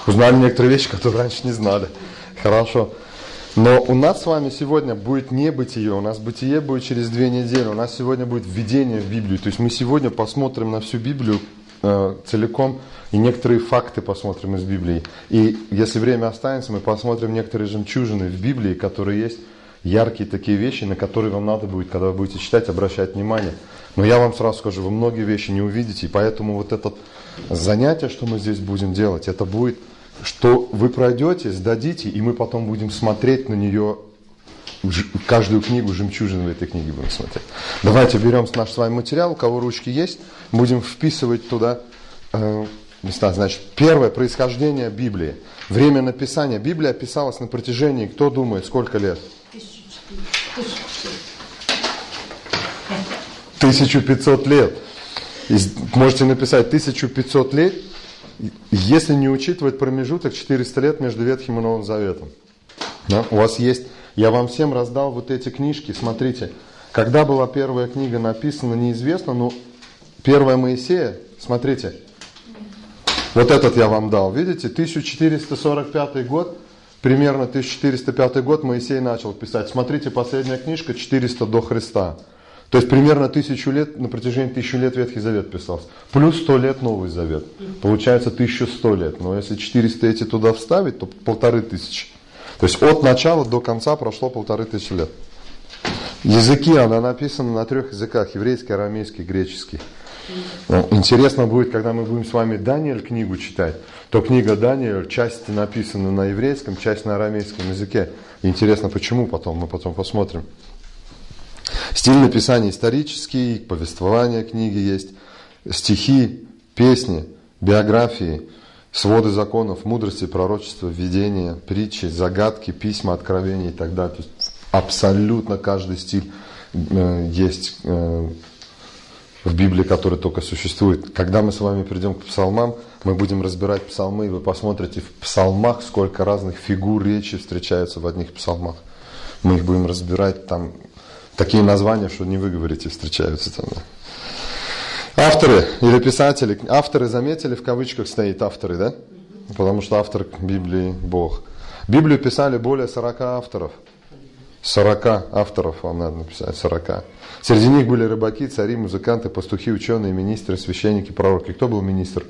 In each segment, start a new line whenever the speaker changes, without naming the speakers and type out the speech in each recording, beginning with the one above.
Узнали некоторые вещи, которые раньше не знали. Хорошо. Но у нас с вами сегодня будет не бытие, у нас бытие будет через 2 недели, у нас сегодня будет введение в Библию. То есть мы сегодня посмотрим на всю Библию целиком и некоторые факты посмотрим из Библии. И если время останется, мы посмотрим некоторые жемчужины в Библии, которые есть, яркие такие вещи, на которые вам надо будет, когда вы будете читать, обращать внимание. Но я вам сразу скажу, вы многие вещи не увидите, и поэтому вот это занятие, что мы здесь будем делать, это будет, что вы пройдете, сдадите, и мы потом будем смотреть на нее, каждую книгу, жемчужины в этой книге будем смотреть. Давайте берем наш с вами материал, у кого ручки есть, будем вписывать туда места. Значит, первое, происхождение Библии. Время написания. Библия описалась на протяжении, кто думает, сколько лет? 1500 лет. Можете написать 1500 лет, если не учитывать промежуток 400 лет между Ветхим и Новым Заветом. Да? У вас есть, я вам всем раздал вот эти книжки, смотрите, когда была первая книга написана, неизвестно, но первая Моисея, смотрите, вот этот я вам дал, видите, 1445 год, примерно 1405 год Моисей начал писать. Смотрите, последняя книжка 400 до Христа. То есть примерно 1000 лет, на протяжении 1000 лет Ветхий Завет писался. Плюс 100 лет Новый Завет. Получается 1100 лет. Но если 400 эти туда вставить, то 1500. То есть от начала до конца прошло 1500 лет. Языки, она написана на 3 языках. Еврейский, арамейский, греческий. Интересно будет, когда мы будем с вами Даниэль книгу читать, то книга Даниэль, часть написана на еврейском, часть на арамейском языке. Интересно, почему потом, мы потом посмотрим. Стиль написания исторический, повествование книги есть, стихи, песни, биографии, своды законов, мудрости, пророчества, видения, притчи, загадки, письма, откровения и так далее. То есть абсолютно каждый стиль есть в Библии, который только существует. Когда мы с вами придем к псалмам, мы будем разбирать псалмы, и вы посмотрите в псалмах, сколько разных фигур речи встречаются в одних псалмах. Мы их будем разбирать, там такие названия, что не вы говорите, встречаются там. Авторы или писатели, авторы заметили, в кавычках стоит авторы, да? Потому что автор Библии Бог. Библию писали более 40 авторов. 40 авторов вам надо написать, 40. Среди них были рыбаки, цари, музыканты, пастухи, ученые, министры, священники, пророки. Кто был министр?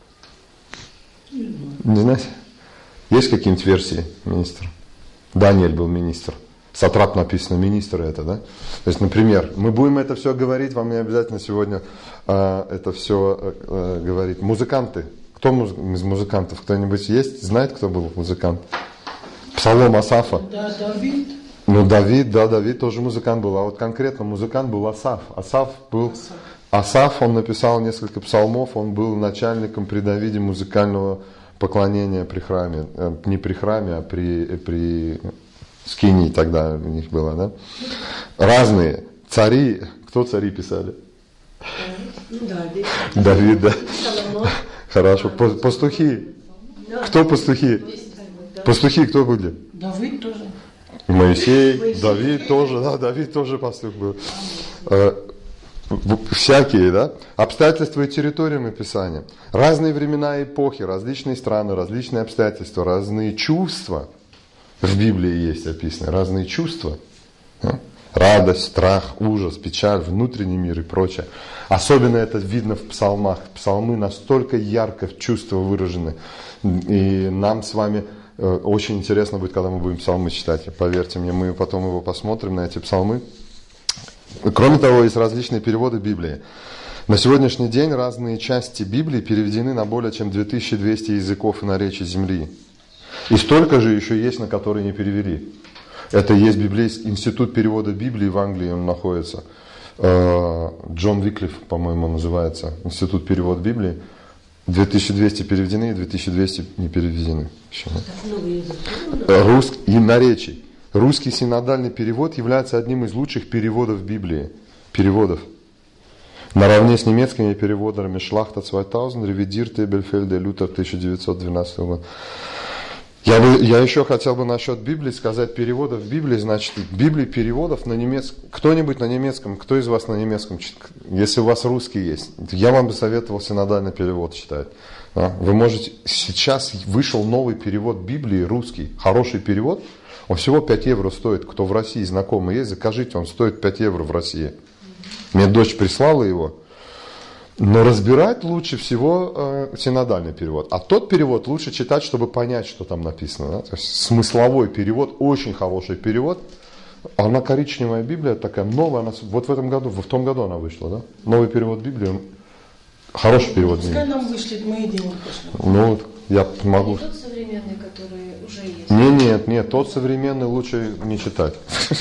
Не знаете? Есть какие-нибудь версии министра? Даниэль был министр. Сатрап написано, министр это, да? То есть, например, мы будем это все говорить, вам не обязательно сегодня это все говорить. Музыканты. Кто из музыкантов? Кто-нибудь есть? Знает, кто был музыкант? Псалом Асафа.
Да, Давид.
Ну, Давид тоже музыкант был. А вот конкретно музыкант был Асаф. Асаф, он написал несколько псалмов, он был начальником при Давиде музыкального поклонения при храме. Не при храме, а при скинии тогда у них было, да? Разные. Цари, кто цари писали? Давид, да. Хорошо. Пастухи. Кто пастухи? Пастухи кто были?
Давид тоже.
Моисей, Давид тоже, да, Давид тоже пастух был. Всякие, да? Обстоятельства и территории написания. Разные времена и эпохи, различные страны, различные обстоятельства, разные чувства. В Библии есть описаны разные чувства. Радость, страх, ужас, печаль, внутренний мир и прочее. Особенно это видно в псалмах. Псалмы настолько ярко в чувства выражены. И нам с вами очень интересно будет, когда мы будем псалмы читать. Поверьте мне, мы потом его посмотрим на эти псалмы. Кроме того, есть различные переводы Библии. На сегодняшний день разные части Библии переведены на более чем 2200 языков и наречий земли. И столько же еще есть, на которые не перевели. Это есть библейский институт перевода Библии в Англии, он находится. Джон Виклиф, по-моему, называется. Институт перевода Библии. 2200 переведены, 2200 не переведены. Русский и наречий. Русский синодальный перевод является одним из лучших переводов Библии. Переводов. Наравне с немецкими переводами Шлахта 2000, Ревидирте, Бельфельде, Лютер 1912 года. Я еще хотел бы насчет Библии сказать, переводов Библии, значит, Библии переводов на немецком. Кто-нибудь на немецком, кто из вас на немецком читает? Если у вас русский есть, я вам бы советовал синодальный перевод читать. Вы можете, сейчас вышел новый перевод Библии, русский, хороший перевод, он всего 5 евро стоит. Кто в России знакомый есть, закажите, он стоит 5 евро в России. Мне дочь прислала его. Но разбирать лучше всего синодальный перевод. А тот перевод лучше читать, чтобы понять, что там написано. Да? То есть смысловой перевод, очень хороший перевод. Она коричневая Библия, такая новая. Она, вот в этом году, в том году она вышла. Да? Новый перевод Библии, хороший перевод.
Пускай нам вышлет, мы и денег пошлем.
Ну, я могу.
Не тот современный, который уже есть.
Нет, тот современный лучше не читать.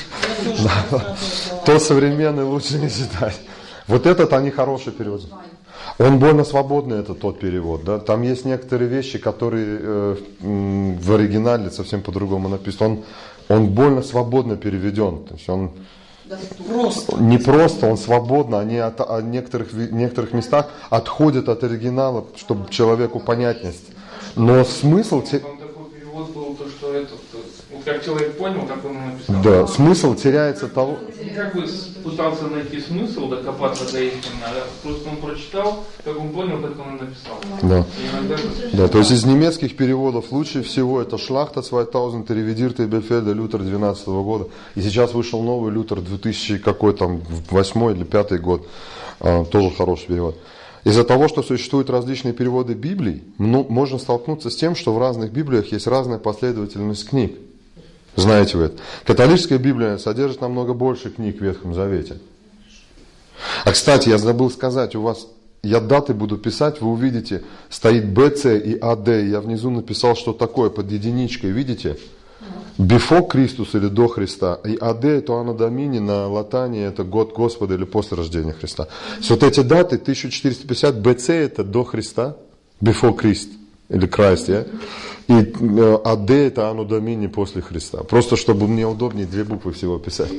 Тот современный лучше не читать. Вот этот, они хороший перевод. Он больно свободный, это тот перевод. Да? Там есть некоторые вещи, которые в оригинале совсем по-другому написаны. Он больно свободно переведен. То есть он не просто, он свободно. Они в некоторых местах отходят от оригинала, чтобы человеку понятность. Но смысл...
Там такой перевод был, то, что этот, вот как человек понял, как он написал.
Да, смысл теряется того...
Как бы пытался найти смысл, докопаться до истины, а просто он прочитал, как он понял, как он написал.
Да.
Иногда...
Да, то есть из немецких переводов лучше всего это Шлахта 2000, Ревидирта и Бефельда, Лютер 2012 года. И сейчас вышел новый Лютер 2000, какой там, 8 или 5 год. Тоже хороший перевод. Из-за того, что существуют различные переводы Библии, можно столкнуться с тем, что в разных Библиях есть разная последовательность книг. Знаете вы это? Католическая Библия содержит намного больше книг в Ветхом Завете. А кстати, я забыл сказать, у вас, я даты буду писать, вы увидите, стоит БЦ и АД, я внизу написал, что такое под единичкой, видите? Before Christus или до Христа, и АД это Anno Domini на латыни, это год Господа или после рождения Христа. Вот эти даты, 1450, БЦ это до Христа, Before Christ или Christ, yeah? И АД это Anno Domini после Христа. Просто чтобы мне удобнее 2 буквы всего писать.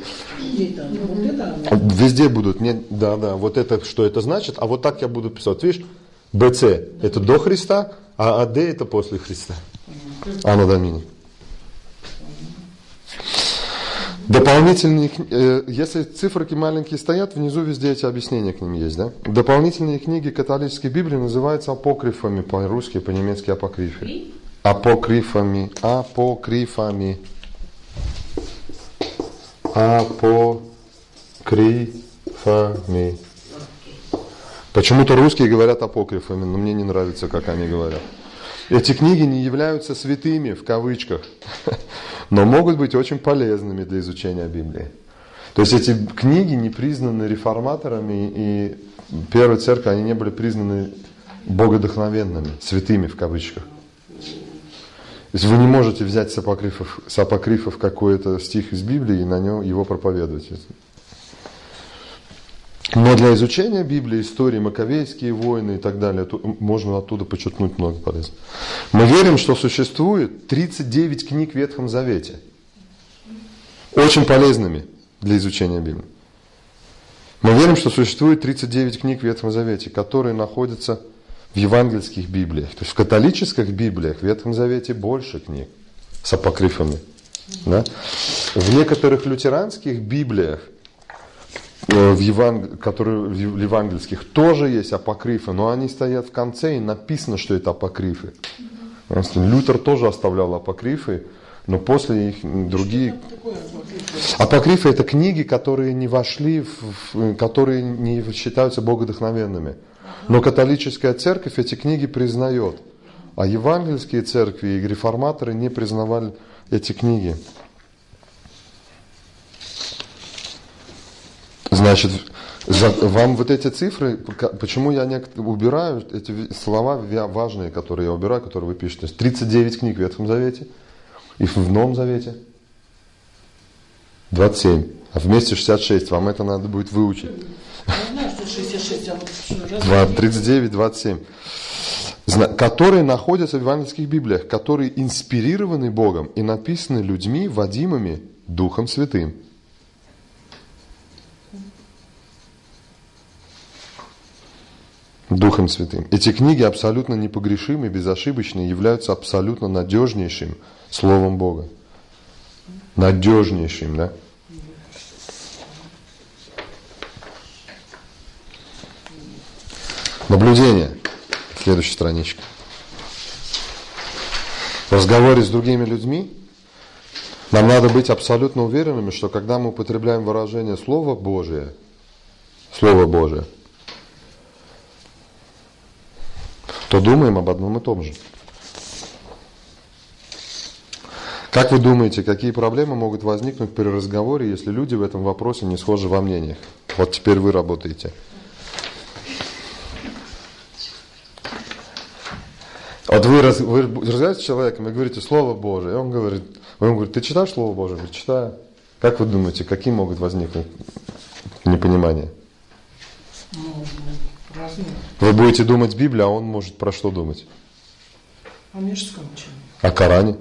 Везде будут, вот это, что это значит, а вот так я буду писать. Видишь, БЦ это до Христа, а АД это после Христа. Anno Domini. Дополнительные, если циферки маленькие стоят, внизу везде эти объяснения к ним есть, да? Дополнительные книги католической Библии называются апокрифами, по-русски, по-немецки апокрифы. Апокрифами. Почему-то русские говорят апокрифами, но мне не нравится, как они говорят. Эти книги не являются святыми, в кавычках, но могут быть очень полезными для изучения Библии. То есть эти книги не признаны реформаторами, и Первой Церкви они не были признаны богодухновенными, святыми в кавычках. То есть вы не можете взять с апокрифов какой-то стих из Библии и на нем его проповедовать. Но для изучения Библии, истории, Маковейские войны и так далее, можно оттуда подчеркнуть много полезного. Мы верим, что существует 39 книг в Ветхом Завете, очень полезными для изучения Библии. Мы верим, что существует 39 книг в Ветхом Завете, которые находятся в евангельских Библиях. То есть в католических Библиях в Ветхом Завете больше книг с апокрифами. Да? В некоторых лютеранских Библиях, которые в евангельских, тоже есть апокрифы, но они стоят в конце, и написано, что это апокрифы. Лютер тоже оставлял апокрифы, но после их другие... Апокрифы это книги, которые не вошли, которые не считаются богодухновенными. Но католическая церковь эти книги признает, а евангельские церкви и реформаторы не признавали эти книги. Значит, вам вот эти цифры, почему я убираю эти слова важные, которые я убираю, которые вы пишете. 39 книг в Ветхом Завете и в Новом Завете 27, а вместе 66. Вам это надо будет выучить.
Я знаю, что 66, а вот
39, 27. Которые находятся в евангельских Библиях, которые инспирированы Богом и написаны людьми, водимыми Духом Святым. Духом Святым. Эти книги абсолютно непогрешимы, безошибочны, являются абсолютно надежнейшим Словом Бога. Надежнейшим, да? Наблюдение. Следующая страничка. В разговоре с другими людьми нам надо быть абсолютно уверенными, что когда мы употребляем выражение Слово Божие, то думаем об одном и том же. Как вы думаете, какие проблемы могут возникнуть при разговоре, если люди в этом вопросе не схожи во мнениях? Вот теперь вы работаете. Вот вы разговариваете с человеком и говорите Слово Божие, и он говорит, ты читаешь Слово Божие? Я говорю, читаю. Как вы думаете, какие могут возникнуть непонимания?
Разные.
Вы будете думать Библию, а он может про что думать?
О мирском чем?
О Коране?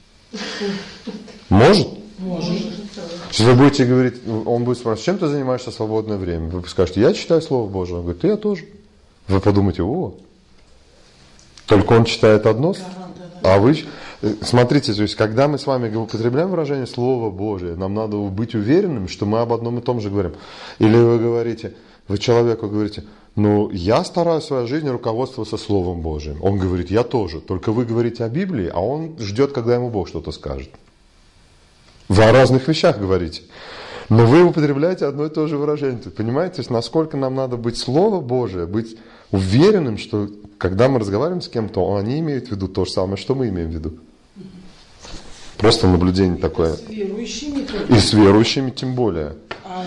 Может?
Может.
Если вы будете говорить, он будет спрашивать, чем ты занимаешься в свободное время? Вы скажете, я читаю Слово Божие. Он говорит, я тоже. Вы подумаете, только он читает одно, а вы... Смотрите, то есть, когда мы с вами употребляем выражение Слово Божие, нам надо быть уверенным, что мы об одном и том же говорим. Или вы человеку говорите, я стараюсь в своей жизни руководствоваться Словом Божиим. Он говорит, я тоже. Только вы говорите о Библии, а он ждет, когда ему Бог что-то скажет. Вы о разных вещах говорите. Но вы употребляете одно и то же выражение. Понимаете, то есть, насколько нам надо быть Слово Божие, быть уверенным, что когда мы разговариваем с кем-то, они имеют в виду то же самое, что мы имеем в виду. Просто наблюдение такое.
С верующими только.
И с верующими тем более.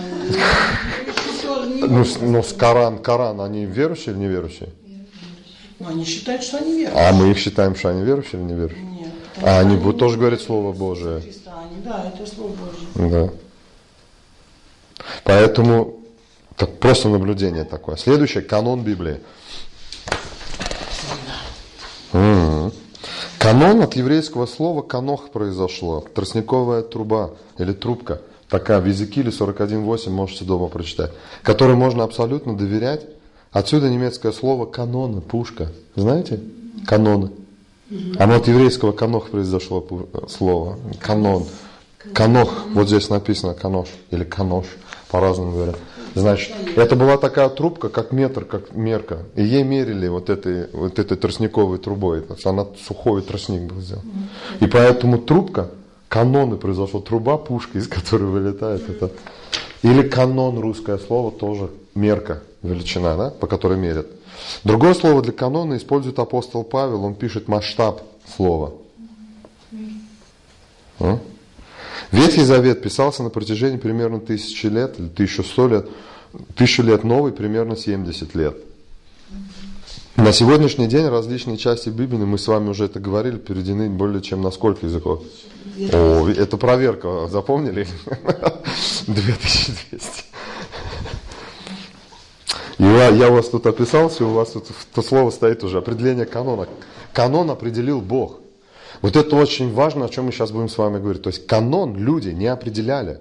Но с Коран, они верующие или неверующие?
Они считают, что они верующие.
А мы их считаем, что они верующие или неверующие?
Нет.
А они будут тоже говорить Слово Божие.
Да, это Слово Божие.
Да. Поэтому так просто наблюдение такое. Следующее, канон Библии. Канон от еврейского слова канох произошло. Тростниковая труба или трубка. Такая в Езекииле 41:8 можете дома прочитать. Которой можно абсолютно доверять. Отсюда немецкое слово каноны, пушка. Знаете? Каноны. Оно от еврейского канох произошло слово. Канон. Канох. Вот здесь написано канош. Или канош. По-разному говорят. Значит, это была такая трубка, как метр, как мерка. И ей мерили вот этой тростниковой трубой. Она сухой тростник был сделан. И поэтому трубка, каноны произошло, труба, пушка, из которой вылетает это. Или канон, русское слово, тоже мерка, величина, да, по которой мерят. Другое слово для канона использует апостол Павел, он пишет масштаб слова. Ветхий Завет писался на протяжении примерно 1000 лет, или 1100 лет. 1000 лет новый, примерно 70 лет. На сегодняшний день различные части Библии, мы с вами уже это говорили, переведены более чем на сколько языков? Это проверка, запомнили? 2200. Я у вас тут описался, у вас тут то слово стоит уже, определение канона. Канон определил Бог. Вот это очень важно, о чем мы сейчас будем с вами говорить. То есть канон люди не определяли.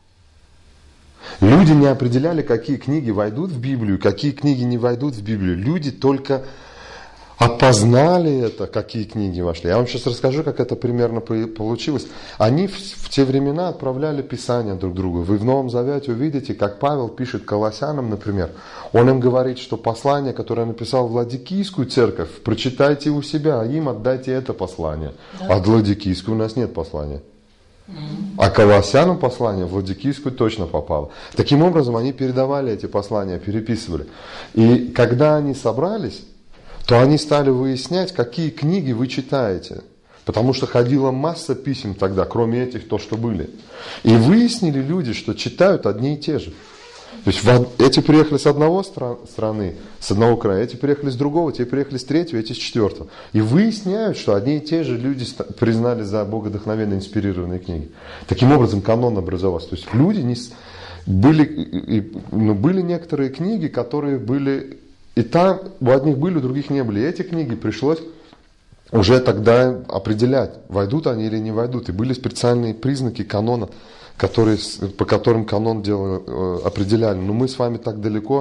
Люди не определяли, какие книги войдут в Библию, какие книги не войдут в Библию. Люди только опознали это, какие книги вошли. Я вам сейчас расскажу, как это примерно получилось. Они в те времена отправляли Писания друг другу. Вы в Новом Завете увидите, как Павел пишет Колоссянам, например. Он им говорит, что послание, которое написал в Ладикийскую церковь, прочитайте у себя, а им отдайте это послание. Да. А в Ладикийскую у нас нет послания. А Колоссянам послание в Ладикийскую точно попало. Таким образом, они передавали эти послания, переписывали. И когда они собрались, то они стали выяснять, какие книги вы читаете. Потому что ходила масса писем тогда, кроме этих, то, что были. И выяснили люди, что читают одни и те же. То есть эти приехали с одного страны, с одного края, эти приехали с другого, те приехали с третьего, эти с четвертого. И выясняют, что одни и те же люди признали за богодухновенно инспирированные книги. Таким образом, канон образовался. То есть люди были некоторые книги, которые были... И там у одних были, у других не были. И эти книги пришлось уже тогда определять, войдут они или не войдут. И были специальные признаки канона, по которым канон определяли. Но мы с вами так далеко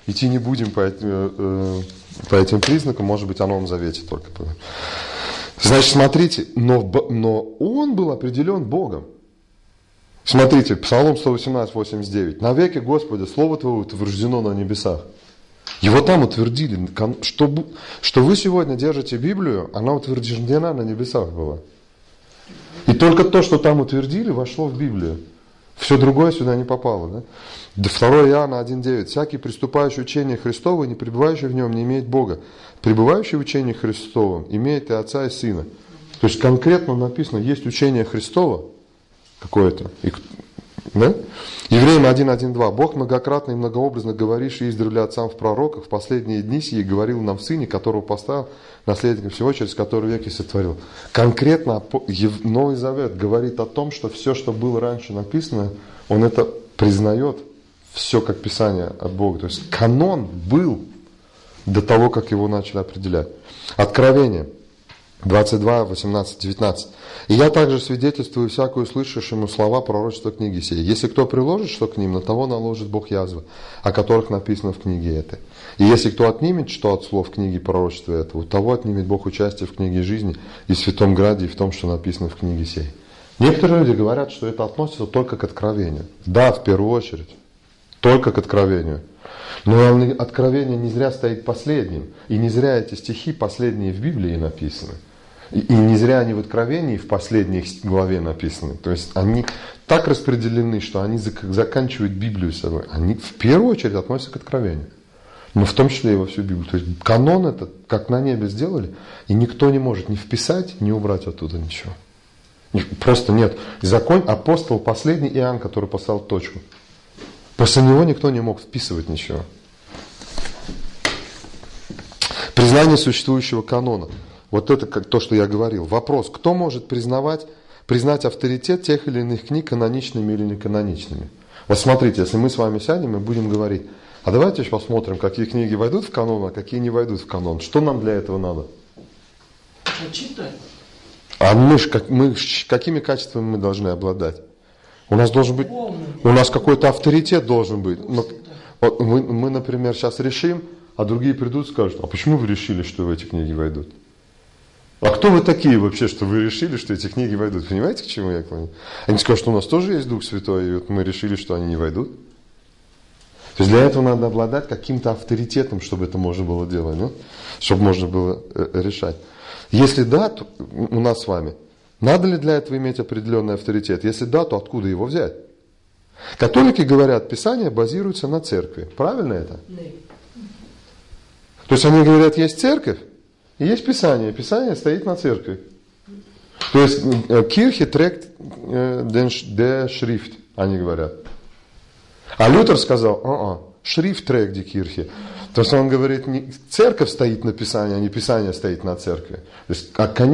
идти не будем по этим признакам, может быть, о Новом Завете только. Значит, смотрите, но он был определен Богом. Смотрите, Псалом 118, 89. «Навеки, Господи, Слово Твое утверждено на небесах». Его там утвердили. Что вы сегодня держите Библию, она утверждена на небесах была. И только то, что там утвердили, вошло в Библию. Все другое сюда не попало. Да? 2 Иоанна 1,9. «Всякий, приступающий учение Христово, не пребывающий в нем, не имеет Бога. Пребывающий в учении Христовом имеет и Отца, и Сына». То есть конкретно написано, есть учение Христово какое-то. Да? Евреям 1.1.2. «Бог многократно и многообразно говоривший издревле отцам в пророках, в последние дни сии говорил нам в Сыне, которого поставил наследником всего, через который век и сотворил». Конкретно Новый Завет говорит о том, что все, что было раньше написано, он это признает, все как Писание от Бога. То есть канон был до того, как его начали определять. Откровение 22, 18, 19. «И я также свидетельствую всякую слышащему слова пророчества книги сей. Если кто приложит что к ним, на того наложит Бог язвы, о которых написано в книге этой. И если кто отнимет что от слов книги пророчества этого, того отнимет Бог участие в книге жизни и в Святом Граде, и в том, что написано в книге сей». Некоторые люди говорят, что это относится только к откровению. Да, в первую очередь, только к откровению. Но откровение не зря стоит последним. И не зря эти стихи последние в Библии написаны. И не зря они в Откровении в последней главе написаны. То есть они так распределены, что они заканчивают Библию собой. Они в первую очередь относятся к Откровению. Но в том числе и во всю Библию. То есть канон этот, как на небе сделали, и никто не может ни вписать, ни убрать оттуда ничего. Просто нет. Апостол последний Иоанн, который поставил точку. После него никто не мог вписывать ничего. Признание существующего канона. Вот это как то, что я говорил. Вопрос, кто может признать авторитет тех или иных книг каноничными или неканоничными? Вот смотрите, если мы с вами сядем и будем говорить, а давайте посмотрим, какие книги войдут в канон, а какие не войдут в канон. Что нам для этого надо?
Читать.
А какими качествами мы должны обладать? У нас должен быть, у нас какой-то авторитет должен быть. Мы, например, сейчас решим, а другие придут и скажут, а почему вы решили, что в эти книги войдут? А кто вы такие вообще, что вы решили, что эти книги войдут? Понимаете, к чему я клоню? Они скажут, что у нас тоже есть Дух Святой, и вот мы решили, что они не войдут. То есть для этого надо обладать каким-то авторитетом, чтобы это можно было делать, ну? Чтобы можно было решать. Если да, то у нас с вами, надо ли для этого иметь определенный авторитет? Если да, то откуда его взять? Католики говорят, Писание базируется на церкви. Правильно это? То есть они говорят, есть церковь, и есть Писание. Писание стоит на церкви. То есть Kirche trägt der Schrift, они говорят. А Лютер сказал, Schrift trägt die Kirche. То есть он говорит, не церковь стоит на Писании, а не Писание стоит на церкви. То есть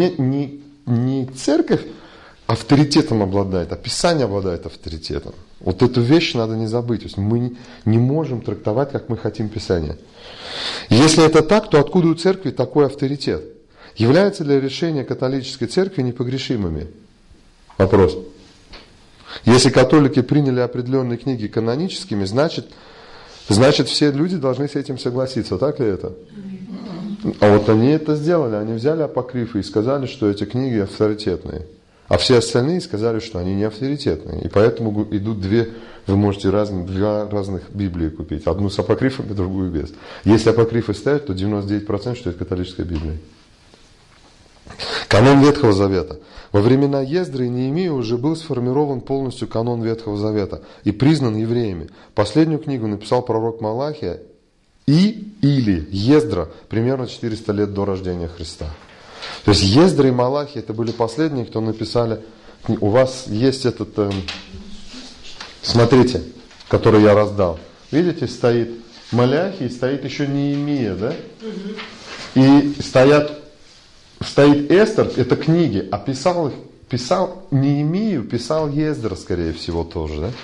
не церковь авторитетом обладает, а Писание обладает авторитетом. Вот эту вещь надо не забыть. То есть мы не можем трактовать, как мы хотим Писание. Если это так, то откуда у церкви такой авторитет? Является ли решение католической церкви непогрешимыми? Вопрос. Если католики приняли определенные книги каноническими, значит все люди должны с этим согласиться. Так ли это? А вот они это сделали. Они взяли апокрифы и сказали, что эти книги авторитетные. А все остальные сказали, что они не авторитетные. И поэтому идут вы можете два разных Библии купить. Одну с апокрифами, другую без. Если апокрифы ставят, то 99% что это католическая Библия. Канон Ветхого Завета. Во времена Ездры и Неемии уже был сформирован полностью канон Ветхого Завета и признан евреями. Последнюю книгу написал пророк Малахия или Ездра примерно 400 лет до рождения Христа. То есть Ездра и Малахия это были последние, кто написали. У вас есть этот, смотрите, который я раздал. Видите, стоит Малахия, стоит еще Неемия, да? И стоит Эстер, это книги, а писал Неемию, писал Ездра, скорее всего, тоже, да?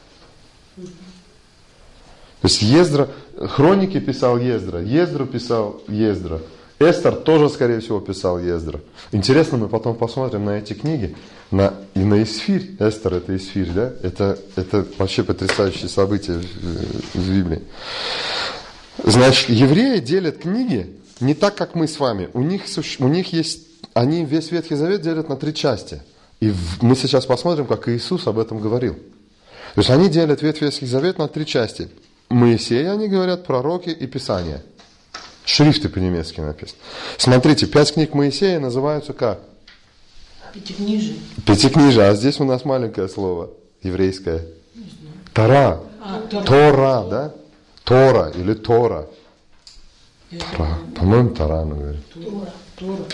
То есть Ездра, хроники писал Ездра, Ездру писал Ездра, Эстер тоже, скорее всего, писал Ездра. Интересно, мы потом посмотрим на эти книги, и на Исфирь. Эстер это Исфирь, да? Это вообще потрясающее событие в Библии. Значит, евреи делят книги не так, как мы с вами. У них есть, они весь Ветхий Завет делят на 3 части. И мы сейчас посмотрим, как Иисус об этом говорил. То есть они делят Ветхий Завет на 3 части. Моисей, они говорят, пророки и Писания. Шрифты по-немецки написаны. Смотрите, 5 книг Моисея называются как?
Пятикнижие.
Пятикнижие. А здесь у нас маленькое слово, еврейское. Тора. Тора, да? Тора или Тора. По-моему, Тора, она говорит.
Тора.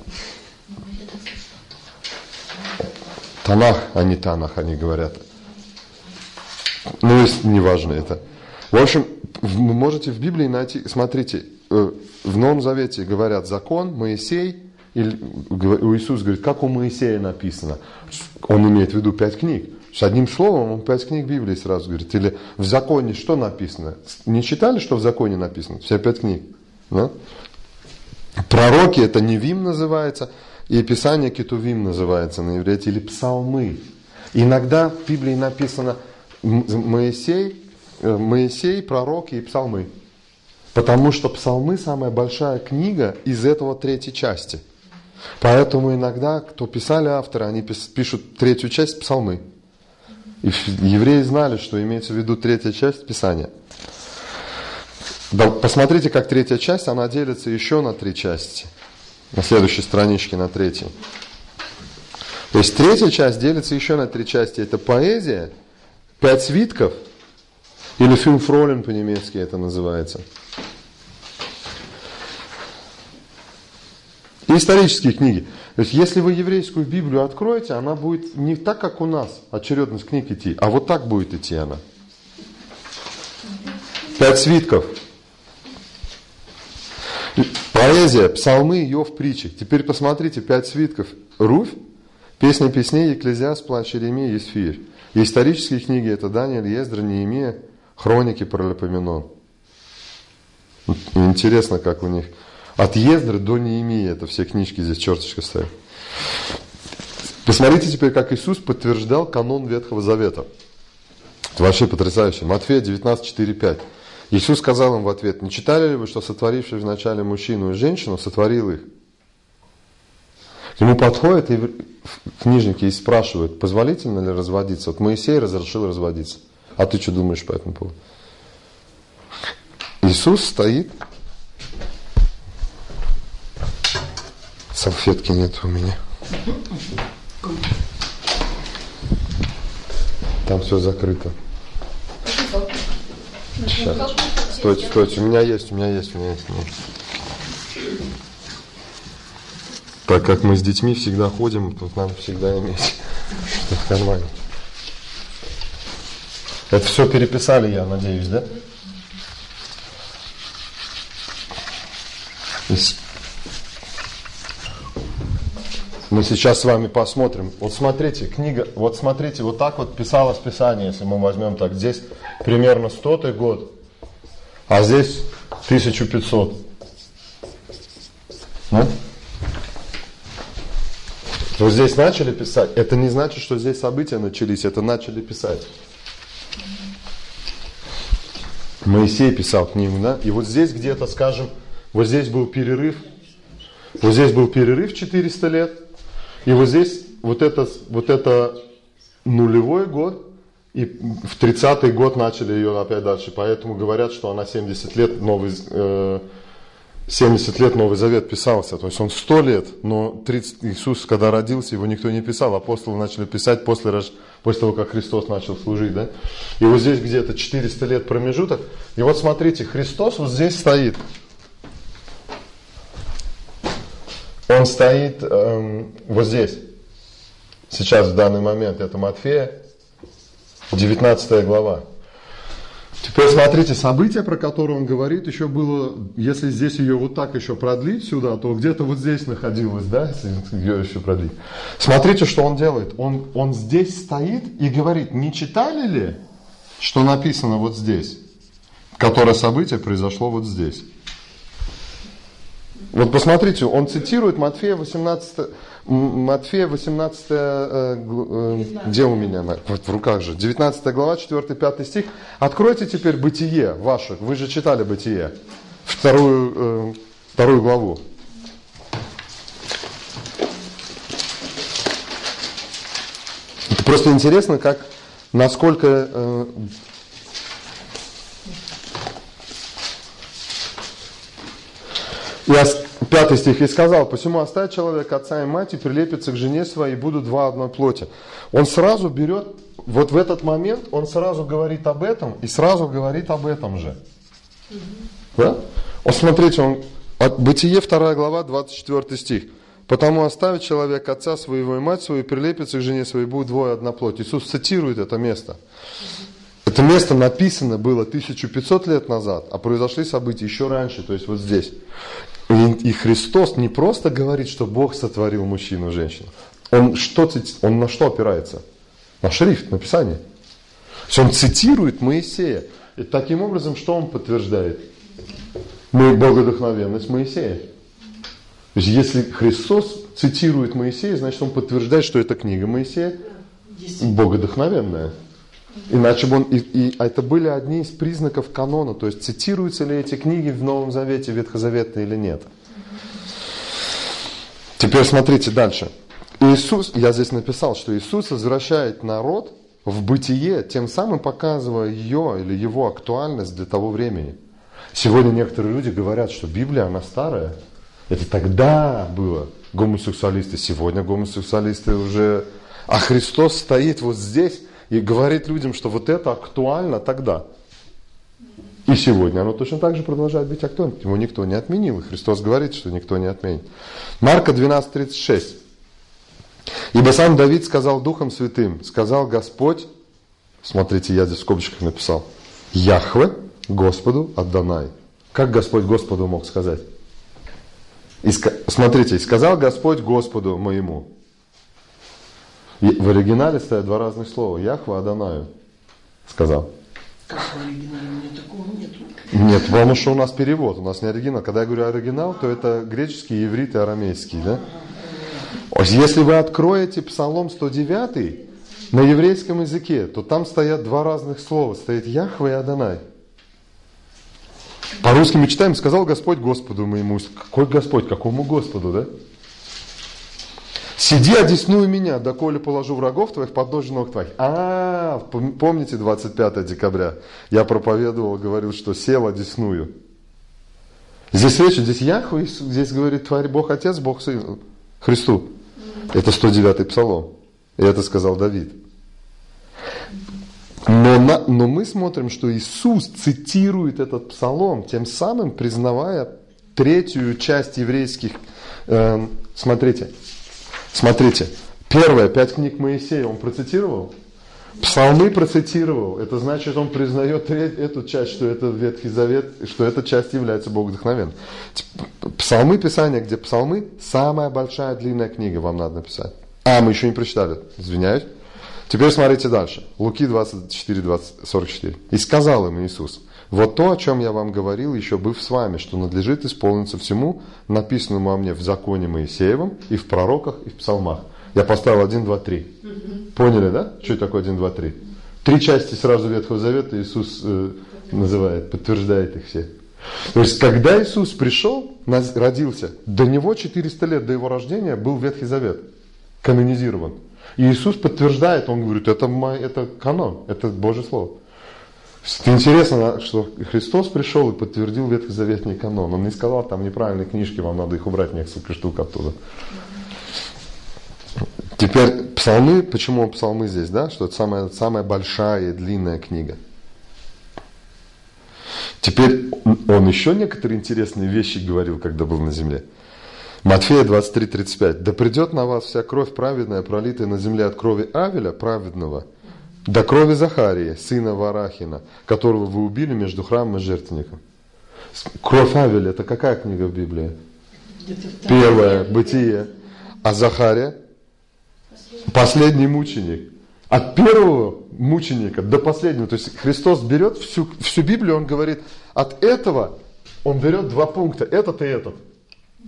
Танах, а не Танах, они говорят. Ну, неважно это. В общем, вы можете в Библии найти, смотрите, в Новом Завете говорят закон, Моисей, или Иисус говорит, как у Моисея написано. Он имеет в виду 5 книг. С одним словом он 5 книг Библии сразу говорит. Или в законе что написано? Не читали, что в законе написано? Все 5 книг. Да? Пророки, это Невим называется, и Писание Кетувим называется на иврите, или псалмы. Иногда в Библии написано Моисей, пророки и псалмы. Потому что псалмы самая большая книга из этого 3 части. Поэтому иногда, кто писали авторы, они пишут 3 часть псалмы. И евреи знали, что имеется в виду 3 часть Писания. Да, посмотрите, как 3 часть, она делится еще на 3 части. На следующей страничке, на 3. То есть 3 часть делится еще на 3 части. Это поэзия, 5 свитков, или фюнфролен по-немецки это называется. И исторические книги. То есть, если вы еврейскую Библию откроете, она будет не так, как у нас, очередность книг идти, а вот так будет идти она. 5 свитков. Поэзия, псалмы, Иов, притчи. Теперь посмотрите, 5 свитков. Руфь, Песня песней, Екклезиаст, Плач Иеремия, Есфирь. И исторические книги это Даниэль, Ездра, Неемия, Хроники, Паралипоменон. Интересно, как у них. От Ездры до Неемии, это все книжки, здесь черточка стоит. Посмотрите теперь, как Иисус подтверждал канон Ветхого Завета. Это вообще потрясающе. Матфея 19:4-5. Иисус сказал им в ответ: не читали ли вы, что сотворивший вначале мужчину и женщину сотворил их? К нему подходят и книжники и спрашивают, позволительно ли разводиться? Вот Моисей разрешил разводиться. А ты что думаешь по этому поводу? Иисус стоит. Салфетки нет у меня. Там все закрыто. Сейчас. Стойте. У меня есть. Так как мы с детьми всегда ходим, тут надо всегда иметь что-то в кармане. Это все переписали, я надеюсь, да? Мы сейчас с вами посмотрим. Вот смотрите, книга, вот смотрите, вот так вот писалось Писание, если мы возьмем так. Здесь примерно 100-й год, а здесь 1500. Ну? Вот здесь начали писать. Это не значит, что здесь события начались, это начали писать. Моисей писал книгу, да? И вот здесь где-то, скажем, вот здесь был перерыв. Вот здесь был перерыв 400 лет. И вот здесь вот это нулевой год. И в 30-й год начали ее опять дальше. Поэтому говорят, что она 70 лет Новый Завет писался. То есть он 100 лет, но Иисус, когда родился, его никто не писал. Апостолы начали писать после того, как Христос начал служить. Да? И вот здесь где-то 400 лет промежуток. И вот смотрите, Христос вот здесь стоит. Он стоит вот здесь. Сейчас, в данный момент, это Матфея, 19 глава. Теперь смотрите, событие, про которое он говорит, еще было, если здесь ее вот так еще продлить сюда, то где-то вот здесь находилось, да, если ее еще продлить. Смотрите, что он делает. Он здесь стоит и говорит, не читали ли, что написано вот здесь, которое событие произошло вот здесь. Вот посмотрите, он цитирует Матфея 18, где у меня, вот в руках же, 19 глава, 4-5 стих. Откройте теперь Бытие ваше, вы же читали Бытие, вторую главу. Это просто интересно, насколько... И 5 стих. «И сказал, посему оставит человек отца и мать, и прилепится к жене своей, и будут два одной плоти». Он сразу берет, вот в этот момент, он сразу говорит об этом, и сразу говорит об этом же. Да? Вот смотрите, Бытие 2 глава, 24 стих. «Потому оставит человек отца своего и мать свою, и прилепится к жене своей, и будут двое одна плоть». Иисус цитирует это место. Это место написано было 1500 лет назад, а произошли события еще раньше, то есть вот здесь. И Христос не просто говорит, что Бог сотворил мужчину и женщину. Он на что опирается? На шрифт, на Писание. То есть он цитирует Моисея. И таким образом, что он подтверждает? Богодухновенность Моисея. То есть если Христос цитирует Моисея, значит он подтверждает, что эта книга Моисея богодухновенная. Иначе бы это были одни из признаков канона, то есть цитируются ли эти книги в Новом Завете, Ветхозаветные или нет. Теперь смотрите дальше. Иисус, я здесь написал, что Иисус возвращает народ в бытие, тем самым показывая ее или его актуальность для того времени. Сегодня некоторые люди говорят, что Библия, она старая. Это тогда было гомосексуалисты, сегодня гомосексуалисты уже... А Христос стоит вот здесь и говорит людям, что вот это актуально тогда. И сегодня оно точно так же продолжает быть актуальным. Его никто не отменил. И Христос говорит, что никто не отменит. Марка 12:36. «Ибо сам Давид сказал Духом Святым, сказал Господь», смотрите, я здесь в скобочках написал, «Яхве Господу Адонай». Как Господь Господу мог сказать? Смотрите, «сказал Господь Господу моему». В оригинале стоят два разных слова. Яхве Адонаю сказал.
Как в оригинале? У меня такого нету.
Нет, потому что у нас перевод, у нас не оригинал. Когда я говорю оригинал, то это греческий, иврит и арамейский. Да? Если вы откроете Псалом 109 на еврейском языке, то там стоят два разных слова. Стоит Яхве и Адонай. По-русски мы читаем, сказал Господь Господу моему. Какой Господь? Какому Господу, да? «Сиди, одесную меня, доколе положу врагов твоих под ножи ног твоих». Помните 25 декабря? Я проповедовал, говорил, что сел одесную. Здесь речь, здесь Яхве, здесь говорит, твори Бог Отец, Бог Сын, Христу. Это 109-й Псалом. И это сказал Давид. Но мы смотрим, что Иисус цитирует этот Псалом, тем самым признавая третью часть еврейских... Смотрите, первые 5 книг Моисея он процитировал, Псалмы процитировал, это значит, он признает эту часть, что это Ветхий Завет, что эта часть является богодухновенной. Псалмы, Писание, где Псалмы, самая большая длинная книга вам надо написать. Мы еще не прочитали, извиняюсь. Теперь смотрите дальше, Луки 24:44. «И сказал им Иисус, вот то, о чем я вам говорил, еще быв с вами, что надлежит исполниться всему, написанному о мне в законе Моисеевом, и в пророках, и в псалмах». Я поставил 1, 2, 3. Поняли, да? Что такое 1, 2, 3? 3 части сразу Ветхого Завета Иисус называет, подтверждает их все. То есть, когда Иисус пришел, родился, до Него 400 лет до Его рождения был Ветхий Завет, канонизирован. И Иисус подтверждает, Он говорит, это канон, это Божье Слово. Это интересно, что Христос пришел и подтвердил ветхозаветный канон. Он не сказал, там неправильные книжки, вам надо их убрать, несколько штук оттуда. Теперь псалмы, почему псалмы здесь, да? Что это самая большая и длинная книга. Теперь он еще некоторые интересные вещи говорил, когда был на земле. Матфея 23:35. «Да придет на вас вся кровь праведная, пролитая на земле от крови Авеля, праведного, до крови Захарии, сына Варахина, которого вы убили между храмом и жертвенником». Кровь Авеля, это какая книга в Библии? Первая, Бытие. А Захария? Последний мученик. От первого мученика до последнего. То есть Христос берет всю Библию, Он говорит, от этого Он берет 2 пункта, этот и этот.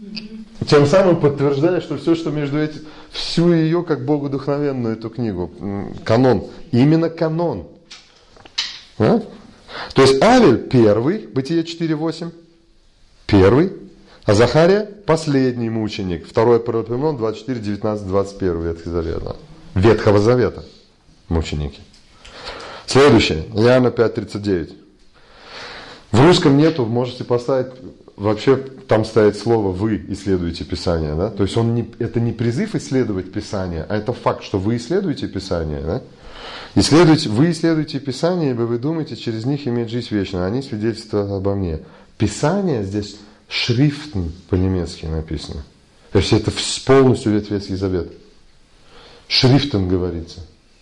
Тем самым подтверждая, что все, что между этим, всю ее, как богодухновенную эту книгу, канон, именно канон. А? То есть Авель первый, Бытие 4.8, первый, а Захария последний мученик. Второе Паралипоменон 24, 19, 21 Ветхого Завета. Ветхого Завета мученики. Следующее, Иоанна 5.39. В русском нету, можете поставить, вообще там стоит слово «вы исследуете Писание». Да? То есть это не призыв исследовать Писание, а это факт, что вы исследуете Писание. Да? Вы исследуете Писание, ибо вы думаете, через них иметь жизнь вечную, они свидетельствуют обо мне. Писание здесь шрифтен по-немецки написано. То есть это полностью Ветхий Завет. Шрифтен говорится.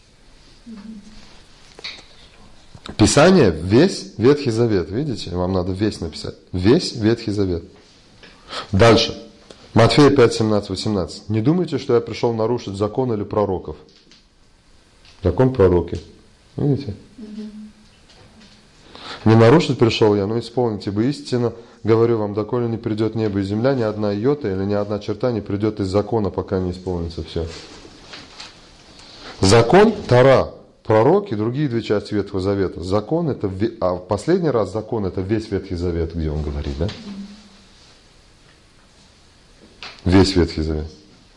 Писание, весь Ветхий Завет. Видите, вам надо весь написать. Весь Ветхий Завет. Дальше. Матфея 5, 17, 18. Не думайте, что я пришел нарушить закон или пророков. Закон пророки. Видите? Не нарушить пришел я, но исполнить. Ибо истинно говорю вам, доколе не придет небо и земля, ни одна йота или ни одна черта не придет из закона, пока не исполнится все. Закон, Тора, пророки, другие две части Ветхого Завета. Закон это, а последний раз закон это весь Ветхий Завет, где он говорит, да? Весь Ветхий Завет.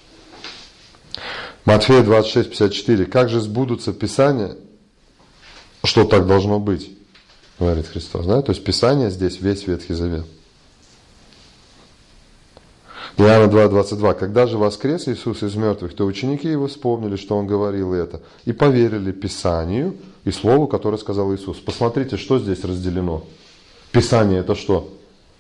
Матфея 26, 54. Как же сбудутся Писания, что так должно быть, говорит Христос. Да? То есть Писание здесь весь Ветхий Завет. Иоанна 2, 22. Когда же воскрес Иисус из мертвых, то ученики Его вспомнили, что Он говорил это, и поверили Писанию и Слову, которое сказал Иисус. Посмотрите, что здесь разделено. Писание это что?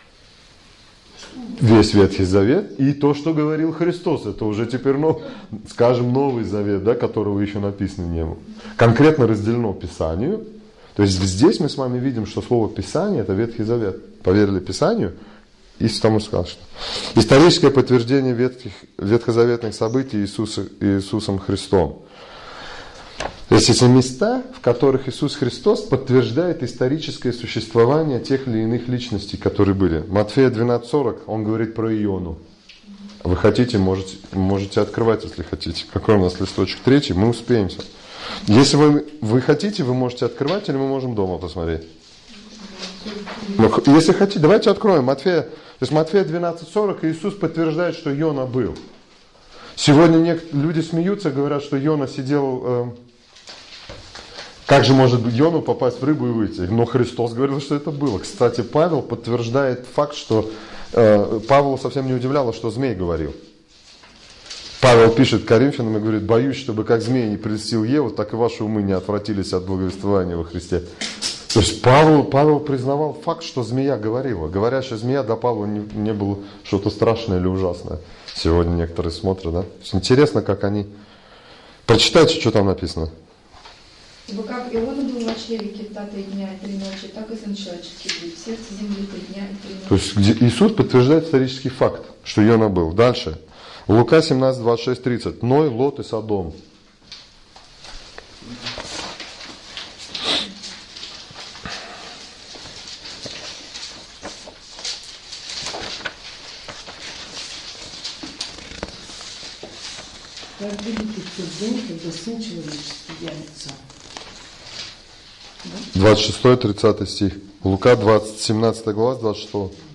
Весь Ветхий Завет и то, что говорил Христос. Это уже теперь, скажем, Новый Завет, да, которого еще написано не было. Конкретно разделено Писанию. То есть здесь мы с вами видим, что слово Писание это Ветхий Завет. Поверили Писанию и тому сказал, что историческое подтверждение ветхозаветных событий Иисусом Христом. То есть эти места, в которых Иисус Христос подтверждает историческое существование тех или иных личностей, которые были. Матфея 12:40, он говорит про Иону. Вы хотите, можете открывать, если хотите. Какой у нас листочек 3, мы успеемся. Если вы хотите, вы можете открывать, или мы можем дома посмотреть. Если хотите, давайте откроем. Матфея 12:40, Иисус подтверждает, что Иона был. Сегодня люди смеются, говорят, что Иона сидел... Как же может Иону попасть в рыбу и выйти? Но Христос говорил, что это было. Кстати, Павел подтверждает факт, что Павла совсем не удивляло, что змей говорил. Павел пишет Коринфянам и говорит: боюсь, чтобы как змей не прельстил Еву, так и ваши умы не отвратились от благовествования во Христе. То есть Павел признавал факт, что змея говорила. Говорящая змея для Павла не было что-то страшное или ужасное. Сегодня некоторые смотрят, да? Интересно, как они... Прочитайте, что там написано.
Ибо как Иона был в ночлеге кита 3 дня и 3 ночи, так и Сын Человеческий будет в сердце земли 3 дня и 3 ночи.
То есть где Иисус подтверждает исторический факт, что Иона был. Дальше. Лука 17, 26, 30. Ной, Лот и Содом.
Как будет в тот день, когда Сын Человеческий явится?
26-30 стих. Лука 17 глава, 26.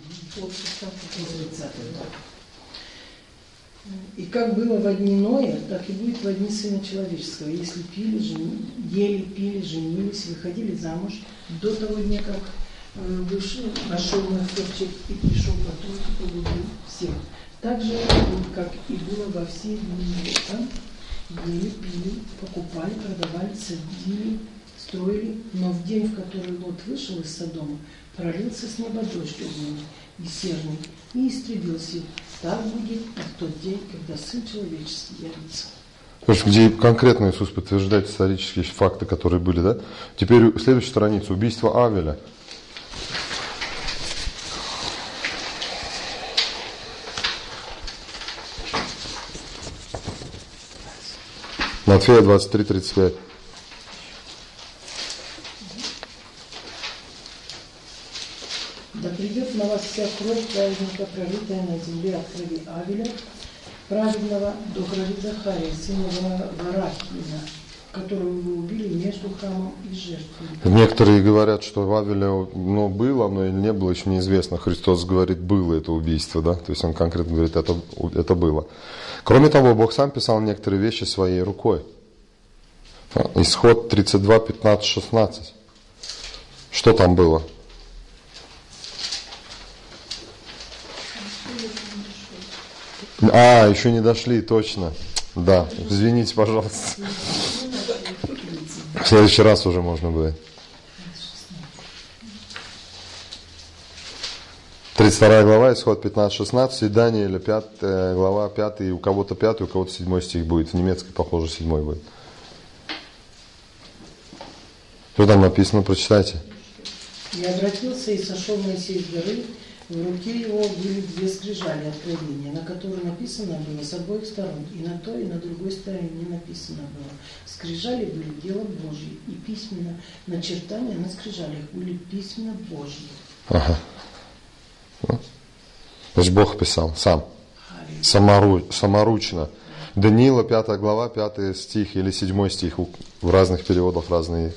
И как было во дни Ноя, так и будет во дни Сына Человеческого. Если ели, пили, женились, выходили замуж до того дня, как вошел на ковчег и пришел потом и погубил всех. Так же, как и было во все дни Лота, ели, пили, покупали, продавали, садили, строили, но в день, в который Лот вышел из Содома, пролился с неба дождь огненный и серный, и истребил всех. Так будет и в тот день, когда Сын Человеческий явится.
То есть, где конкретно Иисус подтверждает исторические факты, которые были, да? Теперь следующая страница. Убийство Авеля. Матфея 23:35.
Да придет на вас всякое кровь праведника, пролитая на земле от крови Авеля, праведного до крови Захария, сына Варахина, которого вы убили между храмом и жертвой.
Некоторые говорят, что в Авеле было оно или не было, еще неизвестно. Христос говорит, было это убийство, да? То есть он конкретно говорит, это было. Кроме того, Бог сам писал некоторые вещи своей рукой. Исход 32, 15, 16. Что там было? Еще не дошли, точно. Да, извините, пожалуйста. В следующий раз уже можно будет. 32 глава, исход 15-16, и Даниэля 5 глава, 5, у кого-то 5, у кого-то 7 стих будет. В немецкой, похоже, 7 будет. Что там написано, прочитайте.
«И обратился, и сошел Моисей с горы, в руке его были 2 скрижали откровения, на которых написано было с обоих сторон, и на той, и на другой стороне не написано было. Скрижали были делом Божьим, и письменно начертания на скрижалях были письменно Божьи».
Ага. Значит, Бог писал сам, саморучно. Даниила 5 глава, 5 стих или 7 стих, в разных переводах разные.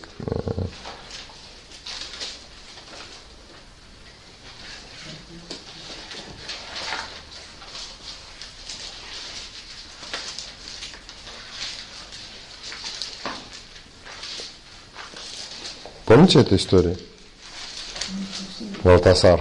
Помните эту историю? Валтасар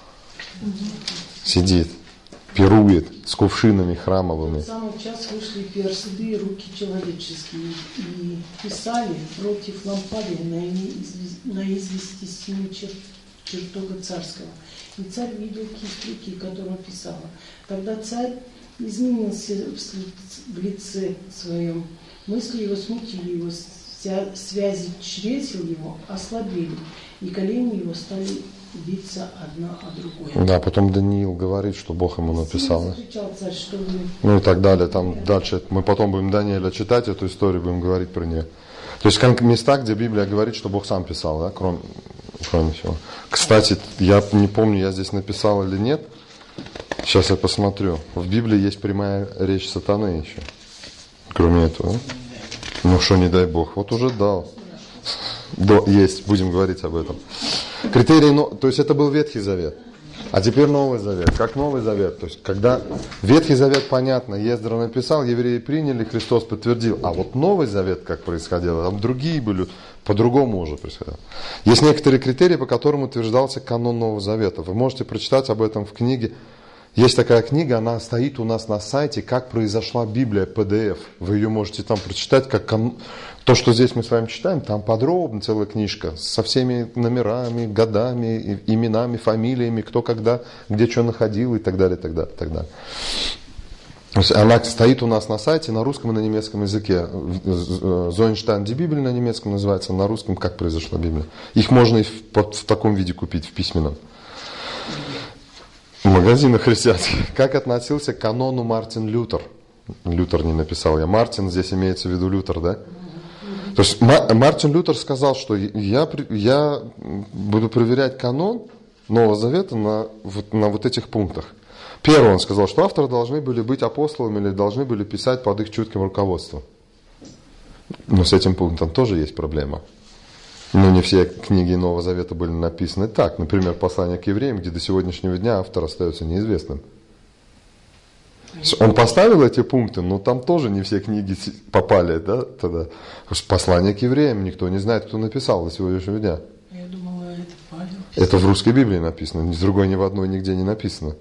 сидит, пирует с кувшинами храмовыми.
В самый час вышли персиды, руки человеческие, и писали против лампады на извести синей чертога царского. И царь видел кисть руки, которая писала. Тогда царь изменился в лице своем, мысли его смутили его, связи чресел его ослабели, и колени его стали биться одна о другой.
Да, потом Даниил говорит, что Бог ему написал.
Закричал царь, что вы...
Ну и так далее. Там дальше мы потом будем Даниэля читать эту историю, будем говорить про нее. То есть места, где Библия говорит, что Бог сам писал, да, кроме всего. Кстати, я не помню, я здесь написал или нет. Сейчас я посмотрю. В Библии есть прямая речь сатаны еще. Кроме этого. Да? Ну что, не дай Бог. Вот уже дал. Есть, будем говорить об этом. Критерии, то есть это был Ветхий Завет. А теперь Новый Завет. Как Новый Завет? То есть когда Ветхий Завет, понятно, Ездра написал, евреи приняли, Христос подтвердил. А вот Новый Завет как происходило? Там другие были, по-другому уже происходило. Есть некоторые критерии, по которым утверждался канон Нового Завета. Вы можете прочитать об этом в книге. Есть такая книга, она стоит у нас на сайте, как произошла Библия, PDF. Вы ее можете там прочитать, как то, что здесь мы с вами читаем, там подробно целая книжка со всеми номерами, годами, именами, фамилиями, кто когда, где что находил и так далее, и так далее, и так далее. Она стоит у нас на сайте на русском и на немецком языке. Зойнштайн ди Библия на немецком называется, на русском как произошла Библия. Их можно и в таком виде купить, в письменном. В магазинах христианских. Как относился к канону Мартин Лютер? Лютер не написал я. Мартин, здесь имеется в виду Лютер, да? То есть Мартин Лютер сказал, что я буду проверять канон Нового Завета на вот этих пунктах. Первый, он сказал, что авторы должны были быть апостолами или должны были писать под их чутким руководством. Но с этим пунктом тоже есть проблема. Но не все книги Нового Завета были написаны так. Например, послание к евреям, где до сегодняшнего дня автор остается неизвестным. Он поставил эти пункты, но там тоже не все книги попали, да, тогда. Послание к евреям, никто не знает, кто написал до сегодняшнего дня.
Я думала, это Павел.
Это в русской Библии написано, ни с другой ни в одной нигде не написано.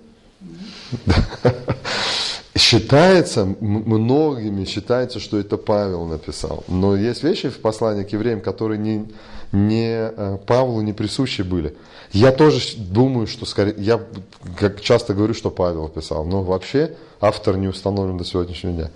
Считается, многими считается, что это Павел написал. Но есть вещи в послании к евреям, которые не Павлу не присущи были. Я тоже думаю, что скорее, я как часто говорю, что Павел писал, но вообще автор не установлен до сегодняшнего дня.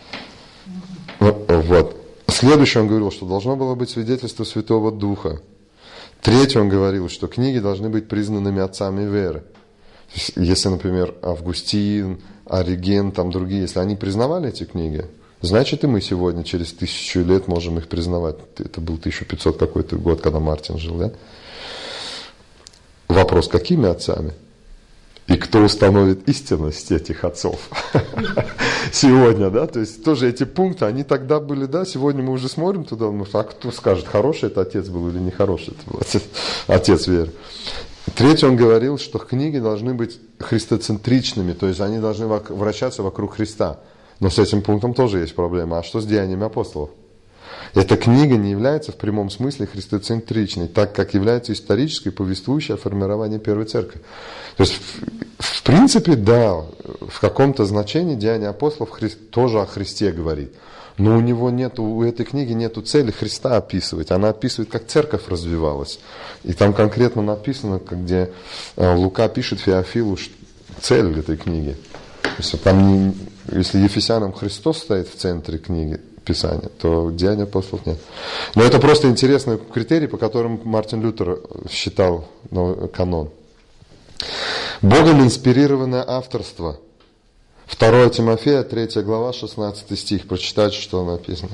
Вот. Следующее он говорил, что должно было быть свидетельство Святого Духа. Третье он говорил, что книги должны быть признанными отцами веры. Если, например, Августин, Ориген, там другие, если они признавали эти книги, значит и мы сегодня, через 1000 лет, можем их признавать. Это был 1500 какой-то год, когда Мартин жил, да? Вопрос, какими отцами? И кто установит истинность этих отцов сегодня, да, то есть тоже эти пункты, они тогда были, да, сегодня мы уже смотрим туда, а кто скажет, хороший это отец был или нехороший это был отец веры. Третье, он говорил, что книги должны быть христоцентричными, то есть они должны вращаться вокруг Христа. Но с этим пунктом тоже есть проблема. А что с деяниями апостолов? Эта книга не является в прямом смысле христоцентричной, так как является исторической, повествующей о формировании первой церкви. То есть, в принципе, да, в каком-то значении Деяния апостолов тоже о Христе говорит. Но у этой книги нету цели Христа описывать. Она описывает, как церковь развивалась. И там конкретно написано, где Лука пишет Феофилу цель этой книги. То есть, там если Ефесянам Христос стоит в центре книги Писания, то Деяния апостолов нет. Но это просто интересный критерий, по которым Мартин Лютер считал канон. Богом инспирированное авторство. 2 Тимофея, 3 глава, 16 стих. Прочитайте, что написано.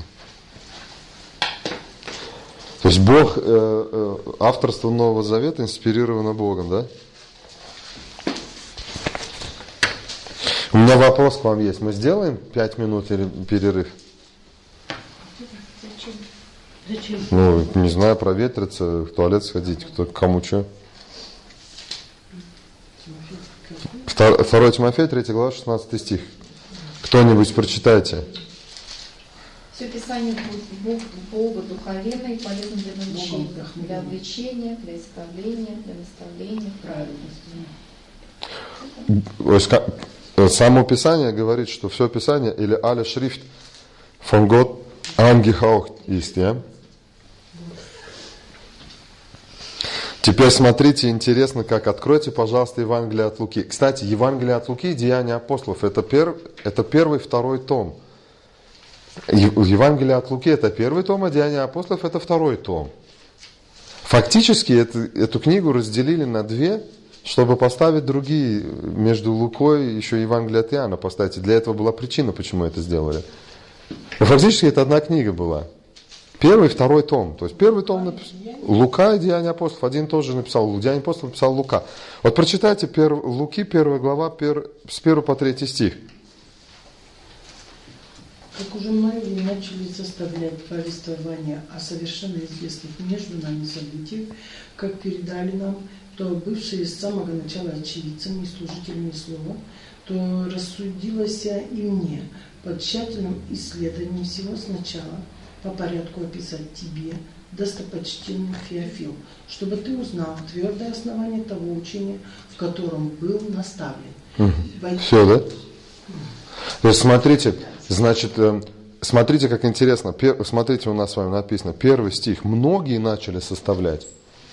То есть Бог, авторство Нового Завета инспирировано Богом, да? У меня вопрос к вам есть. Мы сделаем 5 минут или перерыв?
Зачем?
Ну, не знаю, проветриться, в туалет сходить, кому что. 2 Тимофея, 3 глава, 16 стих. Кто-нибудь прочитайте.
Все Писание Бога духовенно и полезно для научения, для обличения, для исправления, для наставления.
Правильно.
Само Писание говорит, что все Писание, или alle Schrift von Gott angehaucht ist, ja? Теперь смотрите, интересно, как откройте, пожалуйста, Евангелие от Луки. Кстати, Евангелие от Луки, Деяния апостолов, это первый, второй том. Евангелие от Луки это первый том, а Деяния апостолов это второй том. Фактически эту книгу разделили на две, чтобы поставить другие, между Лукой еще Евангелие от Иоанна поставить. И для этого была причина, почему это сделали. Но фактически это одна книга была. Первый, второй том. То есть первый том написал Лука и Деяния апостолов. Один тоже написал, Деяния апостолов написал Лука. Вот прочитайте Луки, 1 глава, с 1 по 3 стих.
Как уже мы начали составлять повествование о совершенно известных между нами событиях, как передали нам, то бывшие с самого начала очевидцами и служителями слова, то рассудилось и мне под тщательным исследованием всего сначала по порядку описать тебе, достопочтенный Феофил, чтобы ты узнал твердое основание того учения, в котором был наставлен.
Все, да? То есть смотрите, значит, смотрите, как интересно. Смотрите, у нас с вами написано, первый стих. Многие начали составлять.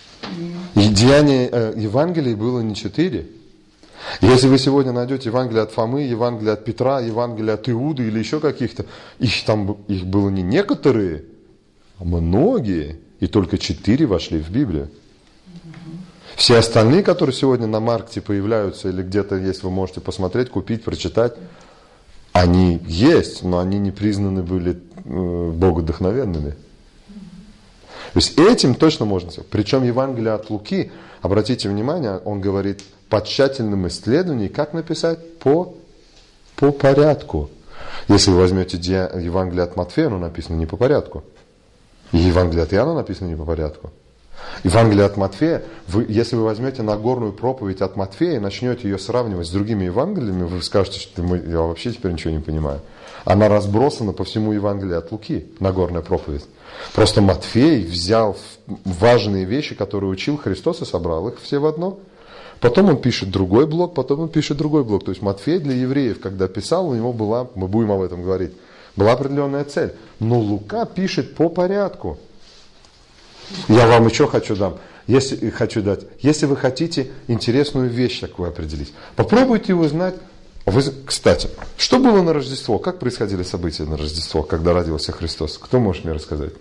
Евангелий было не 4. Если вы сегодня найдете Евангелие от Фомы, Евангелие от Петра, Евангелие от Иуды или еще каких-то, их было не некоторые, а многие. И только 4 вошли в Библию. Все остальные, которые сегодня на маркете появляются или где-то есть, вы можете посмотреть, купить, прочитать, они есть, но они не признаны были богодухновенными. То есть этим точно можно сказать. Причем Евангелие от Луки, обратите внимание, он говорит по тщательным исследованиям, как написать по порядку. Если вы возьмете Евангелие от Матфея, оно написано не по порядку. И Евангелие от Иоанна написано не по порядку. Евангелие от Матфея, если вы возьмете Нагорную проповедь от Матфея и начнете ее сравнивать с другими Евангелиями, вы скажете, что я вообще теперь ничего не понимаю. Она разбросана по всему Евангелию от Луки, Нагорная проповедь. Просто Матфей взял важные вещи, которые учил Христос, и собрал их все в одно. Потом он пишет другой блок, потом он пишет другой блок. То есть Матфей для евреев, когда писал, у него была, мы будем об этом говорить, была определенная цель. Но Лука пишет по порядку. Я вам еще хочу дать. Если вы хотите интересную вещь такую определить, попробуйте узнать. Кстати, что было на Рождество? Как происходили события на Рождество, когда родился Христос? Кто может мне рассказать?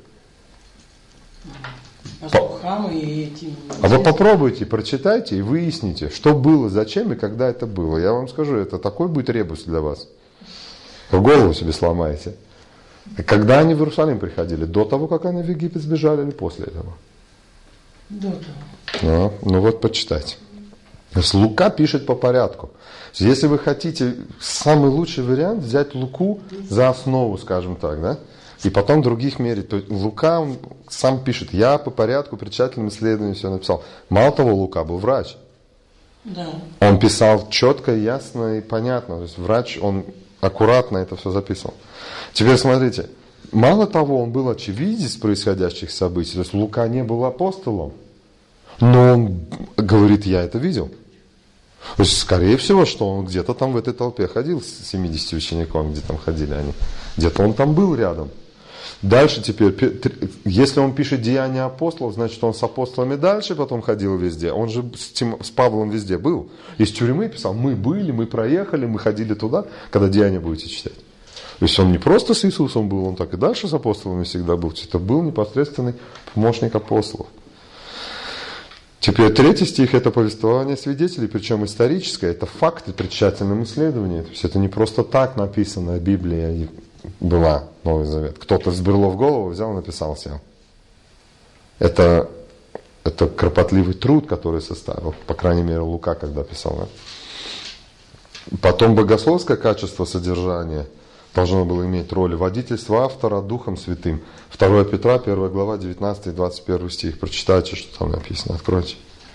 А вы попробуйте, прочитайте и выясните, что было, зачем и когда это было. Я вам скажу, это такой будет ребус для вас. Вы голову себе сломаете. Когда они в Иерусалим приходили? До того, как они в Египет сбежали, или после этого?
До того.
Ну вот, почитайте. То есть Лука пишет по порядку. Если вы хотите самый лучший вариант, взять Луку за основу, скажем так, да? И потом других мерить. То есть Лука, он сам пишет, я по порядку, при тщательном исследовании все написал. Мало того, Лука был врач.
Да.
Он писал четко, ясно и понятно. То есть врач, он аккуратно это все записывал. Теперь смотрите, мало того, он был очевидец происходящих событий. То есть Лука не был апостолом. Но он говорит, я это видел. То есть, скорее всего, что он где-то там в этой толпе ходил с 70 учениками, где там ходили они. Где-то он там был рядом. Дальше теперь, если он пишет «Деяния апостолов», значит, он с апостолами дальше потом ходил везде. Он же с Павлом везде был. Из тюрьмы писал, мы были, мы проехали, мы ходили туда, когда «Деяния» будете читать. То есть он не просто с Иисусом был, он так и дальше с апостолами всегда был. Это был непосредственный помощник апостолов. Теперь 3 стих – это повествование свидетелей, причем историческое, это факты при тщательном исследовании. То есть это не просто так написано, Библия была, Новый Завет. Кто-то сбрело в голову, взял и написал сел. Это кропотливый труд, который составил, по крайней мере, Лука, когда писал. Да? Потом богословское качество содержания должно было иметь роль водительства автора Духом Святым. 2 Петра, 1 глава, 19 и 21 стих. Прочитайте, что там написано, откройте.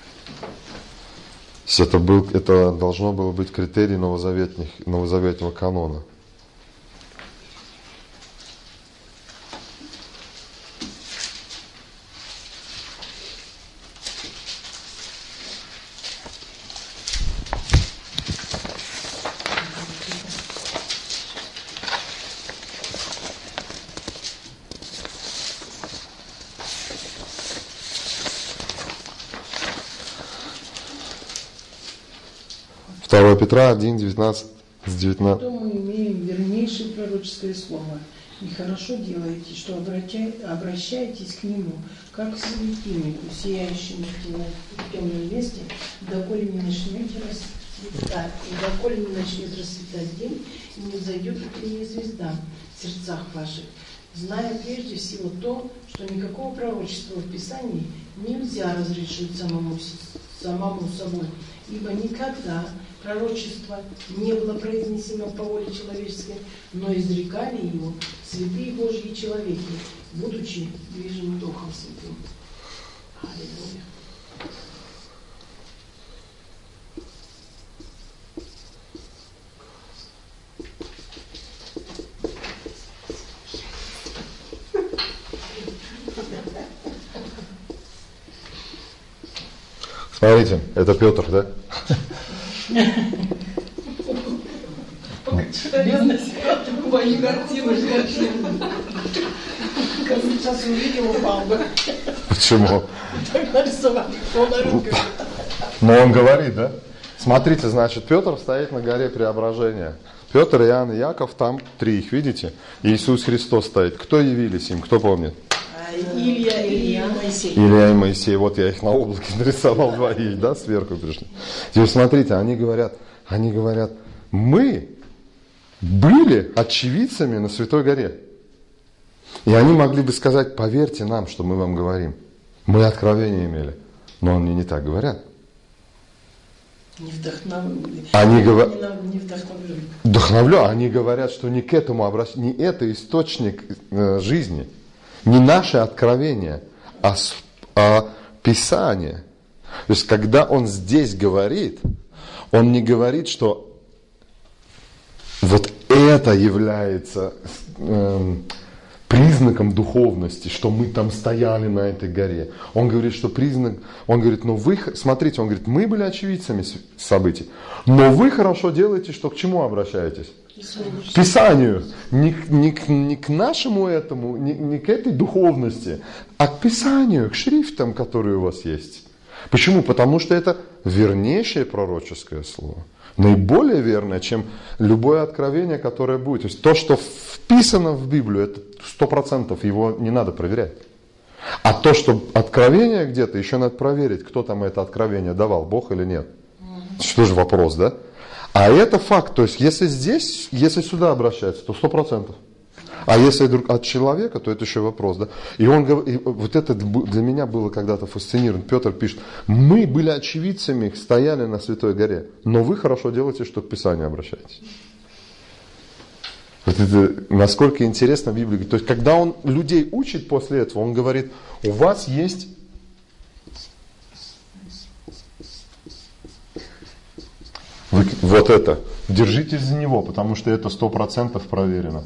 Это должно было быть критерий новозаветного канона. Петра 1, 19 с 19.
Что мы имеем вернейшее пророческое слово. И хорошо делаете, что обращаетесь к нему, как к светильнику, сияющему в темном месте, доколе не начнете расцветать, и доколе не начнет расцветать день, и не зайдет утренняя звезда в сердцах ваших, зная прежде всего то, что никакого пророчества в Писании нельзя разрешить самому собой, ибо никогда пророчество не было произнесено по воле человеческой, но изрекали его святые Божьи человеки, будучи движимы Духом Святым. Аллилуйя.
Смотрите, это Петр, да?
Бедность Петр, мои картины жгачи. Как сейчас увидел, упал бы.
Почему?
Так нарисовали, что он орет.
Но он говорит, да? Смотрите, значит, Петр стоит на горе Преображения. Петр, Иоанн и Яков, там 3 их, видите? Иисус Христос стоит. Кто явились им, кто помнит?
Илья и Моисей.
Илья и Моисей, вот я их на облаке нарисовал 2, да, сверху пришли. Теперь смотрите, они говорят, мы были очевидцами на Святой горе. И они могли бы сказать, поверьте нам, что мы вам говорим. Мы откровение имели. Но они не так говорят.
Не вдохновляют.
Они говорят, что не к этому не это источник жизни. Не наше откровение, а Писание. То есть, когда он здесь говорит, он не говорит, что вот это является признаком духовности, что мы там стояли на этой горе. Он говорит, что смотрите, он говорит, мы были очевидцами событий, но вы хорошо делаете, что к чему обращаетесь? К Писанию. Не к нашему этому, не к этой духовности, а к Писанию, к шрифтам, которые у вас есть. Почему? Потому что это вернейшее пророческое слово. Наиболее верное, чем любое откровение, которое будет. То есть то, что вписано в Библию, это 100%, его не надо проверять. А то, что откровение где-то, еще надо проверить, кто там это откровение давал, Бог или нет. Что же вопрос, да? А это факт. То есть если сюда обращаются, то 100%. А если от человека, то это еще вопрос, да? И он говорит, вот это для меня было когда-то фасцинировано. Петр пишет: мы были очевидцами, стояли на Святой горе, но вы хорошо делаете, что к Писанию обращаетесь. Вот это насколько интересно в Библии. То есть, когда он людей учит после этого, он говорит: у вас есть вот это, держитесь за него, потому что это 100% проверено.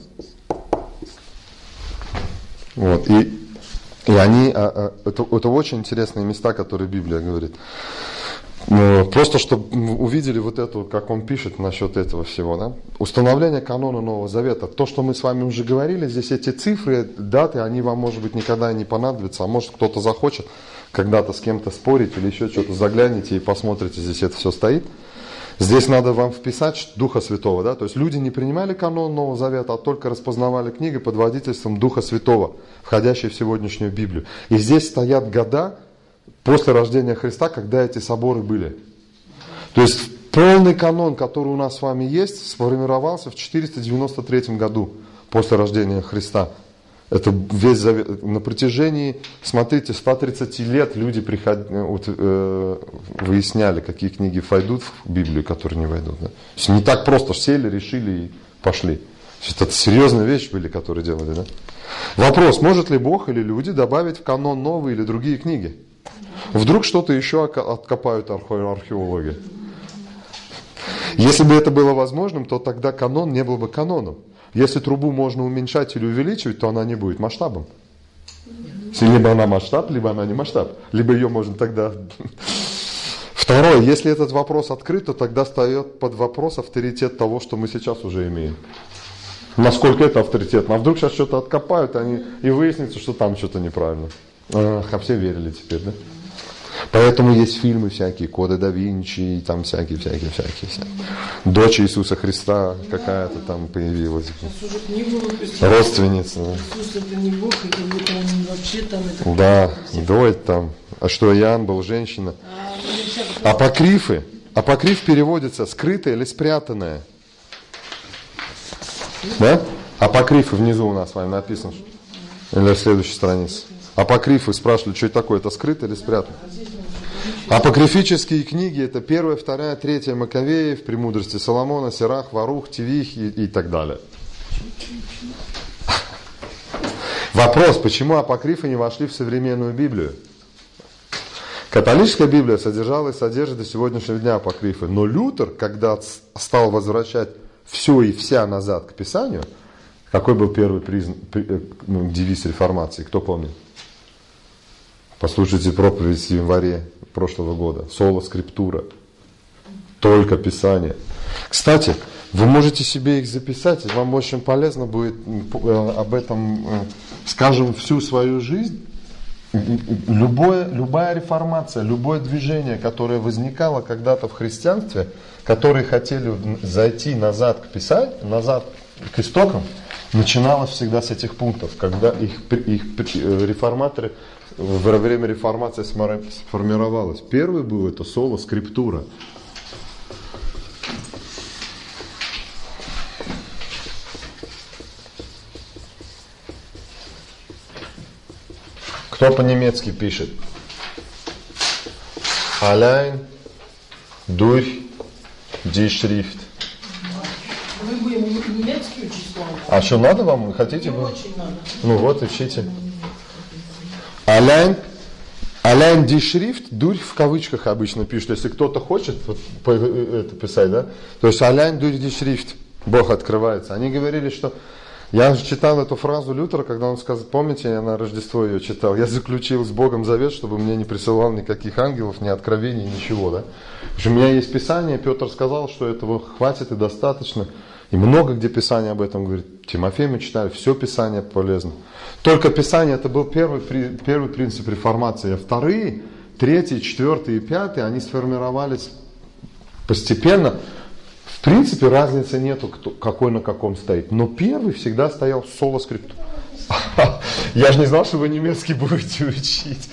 Вот, и они, это очень интересные места, которые Библия говорит. Просто чтобы увидели вот это, как он пишет насчет этого всего, да? Установление канона Нового Завета. То, что мы с вами уже говорили, здесь эти цифры, даты, они вам, может быть, никогда не понадобятся, а может, кто-то захочет когда-то с кем-то спорить или еще что-то, загляните и посмотрите, здесь это все стоит. Здесь надо вам вписать Духа Святого, да? То есть люди не принимали канон Нового Завета, а только распознавали книги под водительством Духа Святого, входящие в сегодняшнюю Библию. И здесь стоят года после рождения Христа, когда эти соборы были. То есть полный канон, который у нас с вами есть, сформировался в 493 году после рождения Христа. Это весь завет. На протяжении, смотрите, 130 лет люди выясняли, какие книги войдут в Библию, которые не войдут. Да? То есть не так просто сели, решили и пошли. Это серьезные вещи были, которые делали. Да? Вопрос: может ли Бог или люди добавить в канон новые или другие книги? Вдруг что-то еще откопают археологи. Если бы это было возможным, то тогда канон не был бы каноном. Если трубу можно уменьшать или увеличивать, то она не будет масштабом. Либо она масштаб, либо она не масштаб. Либо ее можно тогда... Второе, если этот вопрос открыт, то тогда встает под вопрос авторитет того, что мы сейчас уже имеем. Насколько это авторитетно. А вдруг сейчас что-то откопают, и выяснится, что там что-то неправильно. А все верили теперь, да? Поэтому есть фильмы всякие, Коды да Винчи, и там всякие. Дочь Иисуса Христа какая-то там появилась.
Сейчас уже книгу написали.
Родственница.
Иисус это не Бог, это вот он вообще там... Это
да, дочь там. А что, Иоанн был женщина? Апокрифы. Апокриф переводится скрытое или спрятанное. Да? Апокрифы внизу у нас с вами написано. Или на следующей странице. Апокрифы спрашивали, что это такое, это скрыто или спрятано? Апокрифические книги — это 1, 2, 3 Маковеев, Премудрости Соломона, Сирах, Варух, Тивих и так далее. Вопрос: почему апокрифы не вошли в современную Библию? Католическая Библия содержала и содержит до сегодняшнего дня апокрифы. Но Лютер, когда стал возвращать все и вся назад к Писанию, какой был первый девиз реформации, кто помнит? Послушайте проповедь в январе прошлого года. Соло скриптура. Только Писание. Кстати, вы можете себе их записать, и вам очень полезно будет об этом, скажем, всю свою жизнь. Любая реформация, любое движение, которое возникало когда-то в христианстве, которые хотели зайти назад к Писанию, назад к истокам, начиналось всегда с этих пунктов, когда их реформаторы во время реформации сформировалось. Первый был это соло скриптура. Кто по-немецки пишет? Allein durch die Schrift.
Мы будем немецкий учить слово.
А что, надо вам? Хотите?
Мне очень надо.
Ну вот, учите. Allein die Schrift, durch в кавычках обычно пишут. Если кто-то хочет это писать, да? То есть allein durch die Schrift Бог открывается. Они говорили, что... Я читал эту фразу Лютера, когда он сказал, помните, я на Рождество ее читал, я заключил с Богом завет, чтобы мне не присылал никаких ангелов, ни откровений, ничего, да. Потому что у меня есть Писание, Петр сказал, что этого хватит и достаточно. И много где Писание об этом говорит. Тимофей мы читали, все Писание полезно. Только Писание, это был первый принцип реформации. А вторые, третий, четвертый и пятый, они сформировались постепенно. В принципе, разницы нету, какой на каком стоит. Но первый всегда стоял соло скриптура. Я же не знал, что вы немецкий будете учить.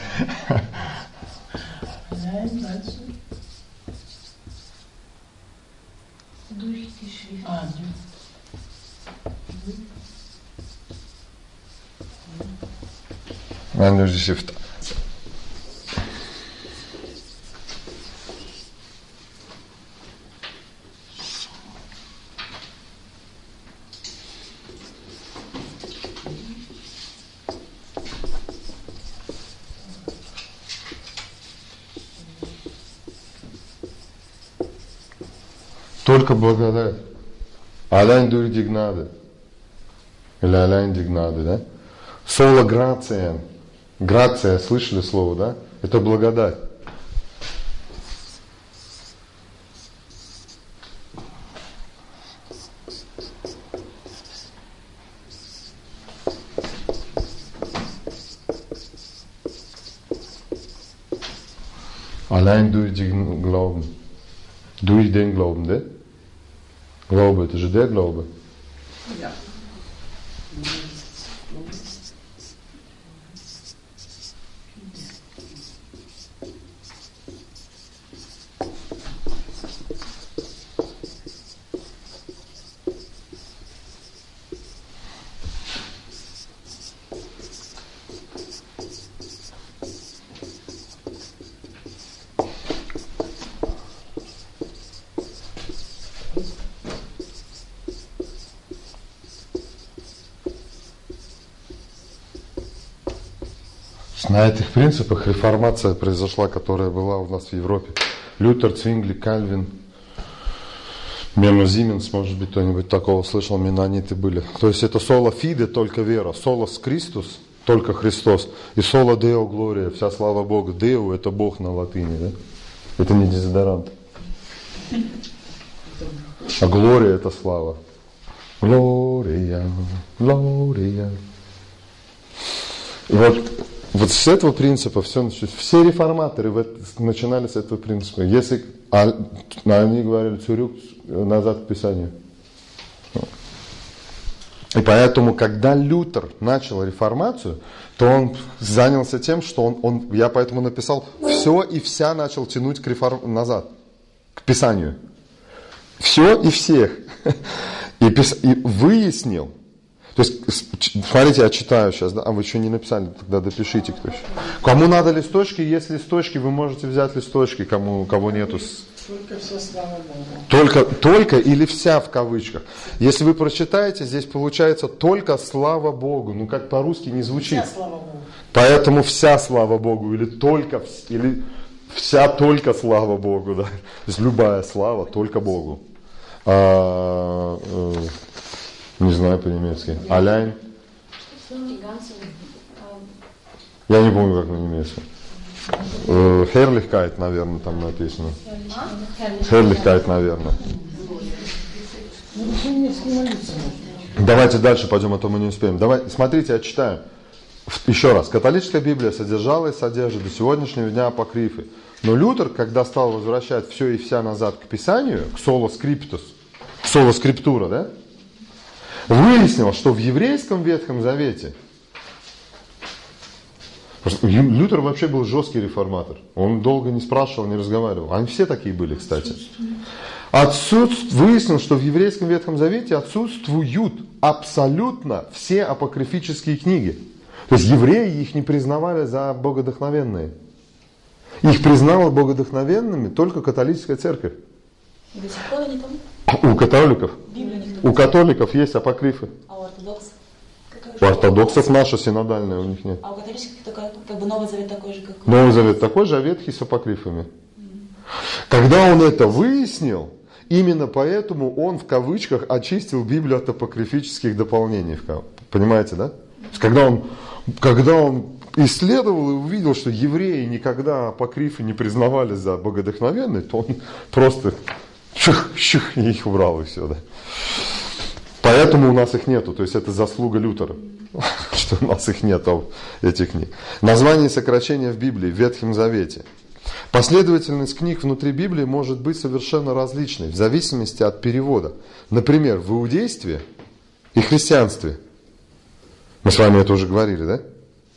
Только благодать. Allein durch die Gnade. Или allein die Gnade, да? Sola gratia. Грация, слышали слово, да? Это благодать. Allein durch den Glauben. Durch den Glauben, да? Glaube, это же der Glaube.
Ja.
На этих принципах реформация произошла, которая была у нас в Европе. Лютер, Цвингли, Кальвин, Мену Зименс, может быть, кто-нибудь такого слышал, менониты были. То есть это соло фиде, только вера, солос Кристус, только Христос, и соло Део Глория, вся слава Богу. Део это Бог на латыни, да? Это не дезодорант. А Глория это слава. Глория, Глория. И вот с этого принципа все реформаторы начинали с этого принципа. Если они говорили цурюк назад к Писанию. И поэтому, когда Лютер начал реформацию, то он занялся тем, что я поэтому написал, все и вся начал тянуть назад, к Писанию. Все и всех. И выяснил. То есть, смотрите, я читаю сейчас, да? А вы еще не написали, тогда допишите кто еще. Кому надо листочки, есть листочки, вы можете взять листочки, кого нету.
Только вся слава Богу.
Только или вся в кавычках. Если вы прочитаете, здесь получается только слава Богу. Ну как по-русски не звучит.
Вся слава Богу.
Поэтому вся слава Богу, или вся только слава Богу, да. То есть любая слава только Богу. Не знаю по-немецки. Allein. Я не помню, как по-немецки. Herrlichkeit, наверное, там написано. Herrlichkeit, наверное. Давайте дальше пойдем, а то мы не успеем. Смотрите, я читаю. Еще раз. Католическая Библия содержала и содержит до сегодняшнего дня апокрифы. Но Лютер, когда стал возвращать все и вся назад к Писанию, к соло скриптус, соло скриптура, да? Выяснил, что в еврейском Ветхом Завете Лютер вообще был жесткий реформатор. Он долго не спрашивал, не разговаривал. Они все такие были, кстати. Выяснил, что в еврейском Ветхом Завете отсутствуют абсолютно все апокрифические книги. То есть евреи их не признавали за богодохновенные. Их признала богодохновенными только католическая церковь.
И до сих пор они там?
У католиков. У католиков есть апокрифы.
А у ортодоксов?
У ортодоксов наша синодальная, у них нет.
А у католических только как бы Новый Завет такой же, как...
Новый Завет такой же, а Ветхий с апокрифами. Когда он это выяснил, именно поэтому он в кавычках очистил Библию от апокрифических дополнений. Понимаете, да? Когда он исследовал и увидел, что евреи никогда апокрифы не признавали за богодохновенные, то он просто и их убрал, и все, да. Поэтому у нас их нету, то есть это заслуга Лютера, что у нас их нету, этих книг. Название и сокращение в Библии, в Ветхом Завете. Последовательность книг внутри Библии может быть совершенно различной, в зависимости от перевода. Например, в иудействе и христианстве. Мы с вами это уже говорили, да?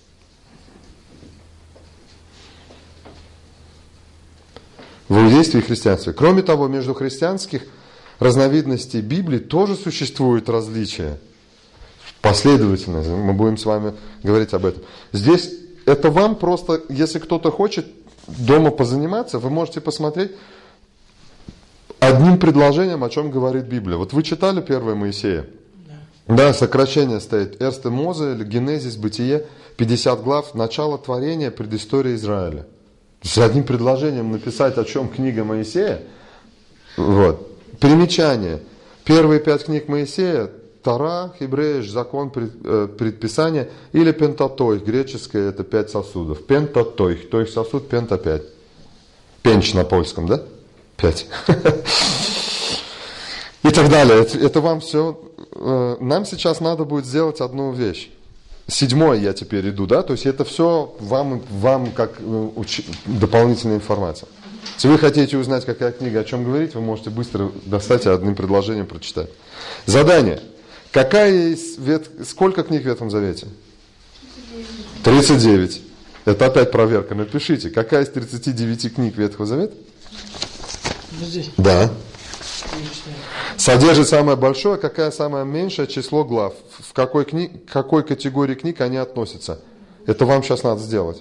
В иудействе и христианстве. Кроме того, между христианских разновидностей Библии тоже существует различия. Последовательность. Мы будем с вами говорить об этом. Здесь это вам просто, если кто-то хочет дома позаниматься, вы можете посмотреть одним предложением, о чем говорит Библия. Вот вы читали 1 Моисея? Да, сокращение стоит. Эрсте Мозе, или Генезис, Бытие, 50 глав, начало творения, предыстория Израиля. То есть одним предложением написать, о чем книга Моисея. Вот. Примечание. Первые 5 книг Моисея, Тора, Хебреиш, закон, предписание, или Пентатойх, греческое, это 5 сосудов. Пентатойх, то есть сосуд, пента 5. Пенч на польском, да? 5. И так далее. Это вам все. Нам сейчас надо будет сделать одну вещь. 7 я теперь иду, да? То есть это все вам как дополнительная информация. Если вы хотите узнать, какая книга о чем говорит, вы можете быстро достать и одним предложением прочитать. Задание. Сколько книг в Ветхом Завете? 39. Это опять проверка. Напишите, какая из 39 книг Ветхого Завета?
Здесь.
Да. Содержит самое большое, какое самое меньшее число глав. В к какой категории книг они относятся. Это вам сейчас надо сделать.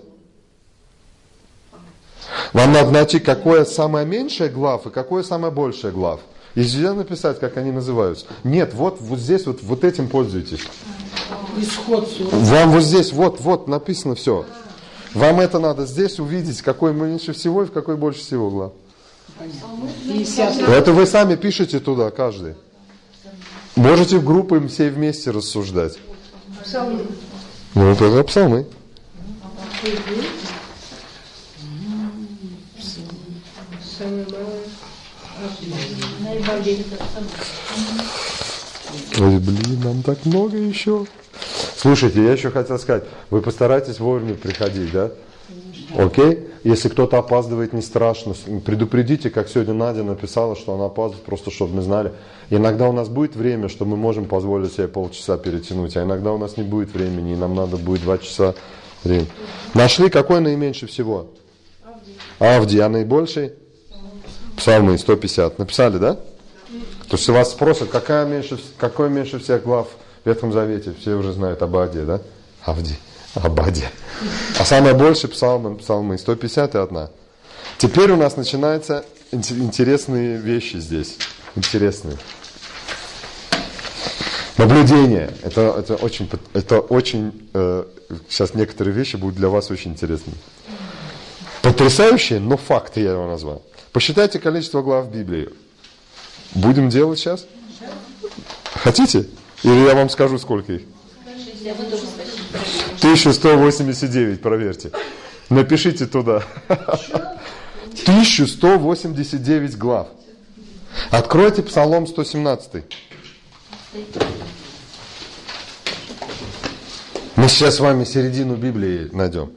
Вам надо найти, какое самое меньшее глав и какое самое большее глав. И нельзя написать, как они называются. Нет, вот здесь вот этим пользуйтесь.
Исход 40.
Вам вот здесь вот написано все. Вам это надо здесь увидеть, какой меньше всего и в какой больше всего глав.
50.
Это вы сами пишете туда, каждый. Можете в группы все вместе рассуждать.
Псалмы.
Ну, это псалмы.
Самое малое.
Ой, блин, нам так много еще. Слушайте, я еще хотел сказать, вы постарайтесь вовремя приходить, да? Окей? Если кто-то опаздывает, не страшно. Предупредите, как сегодня Надя написала, что она опаздывает, просто чтобы мы знали. Иногда у нас будет время, что мы можем позволить себе полчаса перетянуть, а иногда у нас не будет времени, и нам надо будет 2 часа времени. Нашли, какой наименьше всего? Авдий, а наибольший? Псалмы, 150. Написали, да? То есть, если вас спросят, какой меньше всех глав в Ветхом Завете, все уже знают Обадия, да? Авдий, Обадия. А самое больше псалмы, 151. Теперь у нас начинаются интересные вещи здесь. Интересные. Наблюдение. Это очень сейчас некоторые вещи будут для вас очень интересными. Потрясающие, но факты я его назвал. Посчитайте количество глав в Библии. Будем делать сейчас? Хотите? Или я вам скажу, сколько их? 1189, проверьте. Напишите туда. 1189 глав. Откройте Псалом 117. Мы сейчас с вами середину Библии найдем.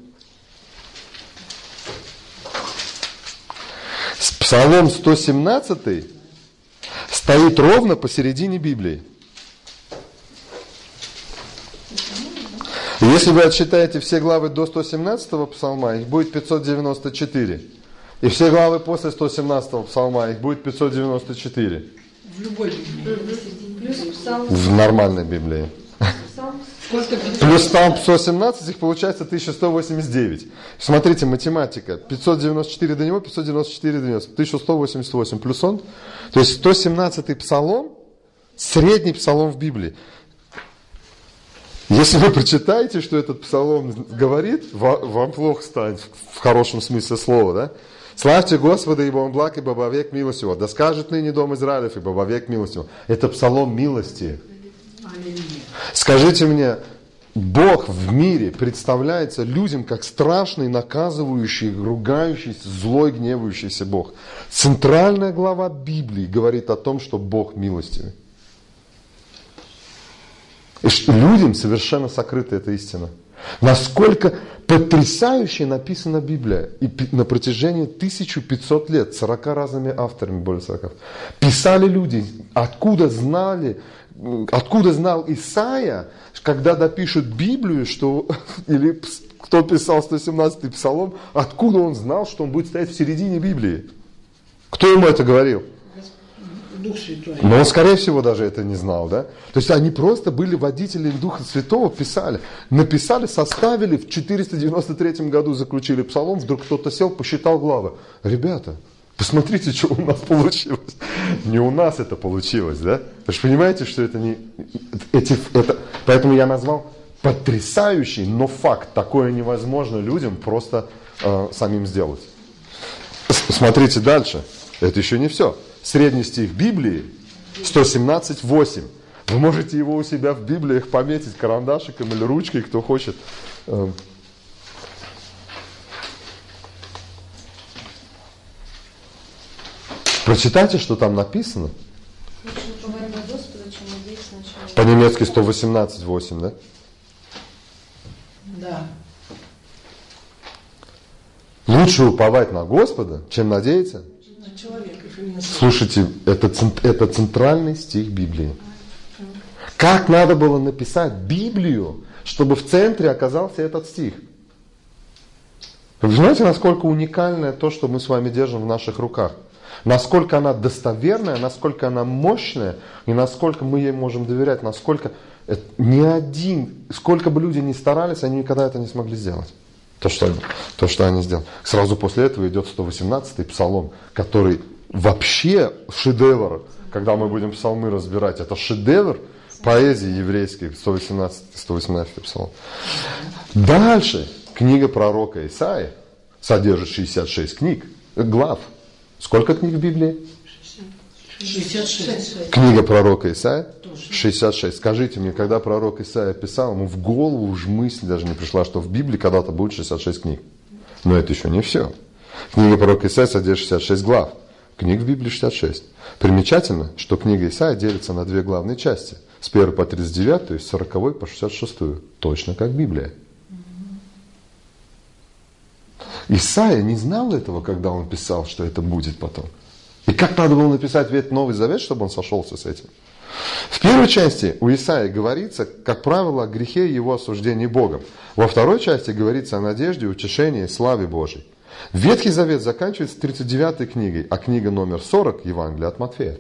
Псалом 117 стоит ровно посередине Библии. Если вы отсчитаете все главы до 117-го псалма, их будет 594. И все главы после 117-го псалма, их будет 594.
В любой Библии.
Плюс псалм.
В нормальной Библии.
Сколько?
Плюс псалм 117, их получается 1189. Смотрите, математика. 594 до него, 594 до него. 1188 плюс он. То есть 117-й псалом, средний псалом в Библии. Если вы прочитаете, что этот псалом говорит, вам плохо станет, в хорошем смысле слова, да? Славьте Господа, ибо Он благ, ибо вовек милость Его. Да скажет ныне дом Израилев, ибо вовек милость Его. Это псалом милости. Скажите мне, Бог в мире представляется людям как страшный, наказывающий, ругающийся, злой, гневающийся Бог. Центральная глава Библии говорит о том, что Бог милостивый. И что людям совершенно сокрыта эта истина. Насколько потрясающе написана Библия. И на протяжении 1500 лет, 40 разными авторами, более 40. Писали люди, откуда знал Исаия, когда допишут Библию, что, или кто писал 117-й псалом, откуда он знал, что он будет стоять в середине Библии? Кто ему это говорил?
Дух Святой.
Но он, скорее всего, даже это не знал, да? То есть они просто были водителями Духа Святого, написали, составили, в 493 году заключили псалом, вдруг кто-то сел, посчитал главы. Ребята, посмотрите, что у нас получилось. Не у нас это получилось, да? Вы же понимаете, что это не... Поэтому я назвал потрясающий, но факт. Такое невозможно людям просто самим сделать. Смотрите дальше. Это еще не все. Средний стих Библии 117:8. Вы можете его у себя в Библиях пометить карандашиком или ручкой, кто хочет. Прочитайте, что там написано.
Лучше уповать на Господа, чем надеяться на человека.
По-немецки 118:8, да?
Да.
Лучше уповать на Господа, чем надеяться.
На человека. Именно
Слушайте, это центральный стих Библии. Как надо было написать Библию, чтобы в центре оказался этот стих? Вы знаете, насколько уникальное то, что мы с вами держим в наших руках? Насколько она достоверная, насколько она мощная, и насколько мы ей можем доверять, насколько ни один, сколько бы люди ни старались, они никогда это не смогли сделать. То, что они сделали. Сразу после этого идет 118-й псалом, который вообще шедевр. Когда мы будем псалмы разбирать, это шедевр поэзии еврейской, 118-й псалом. Дальше книга пророка Исаии содержит 66 глав. Сколько книг в Библии?
66.
Книга пророка Исаии 66. Скажите мне, когда пророк Исаия писал, ему в голову уже мысль даже не пришла, что в Библии когда-то будет 66 книг. Но это еще не все. Книга пророка Исаии содержит 66 глав. Книг в Библии 66. Примечательно, что книга Исаия делится на две главные части. С 1 по 39, то есть с 40 по 66. Точно как Библия. Исаия не знал этого, когда он писал, что это будет потом. И как надо было написать весь Новый Завет, чтобы он сошелся с этим? В первой части у Исаии говорится, как правило, о грехе и его осуждении Богом. Во второй части говорится о надежде, утешении и славе Божьей. Ветхий Завет заканчивается 39-й книгой, а книга номер 40 Евангелие от Матфея.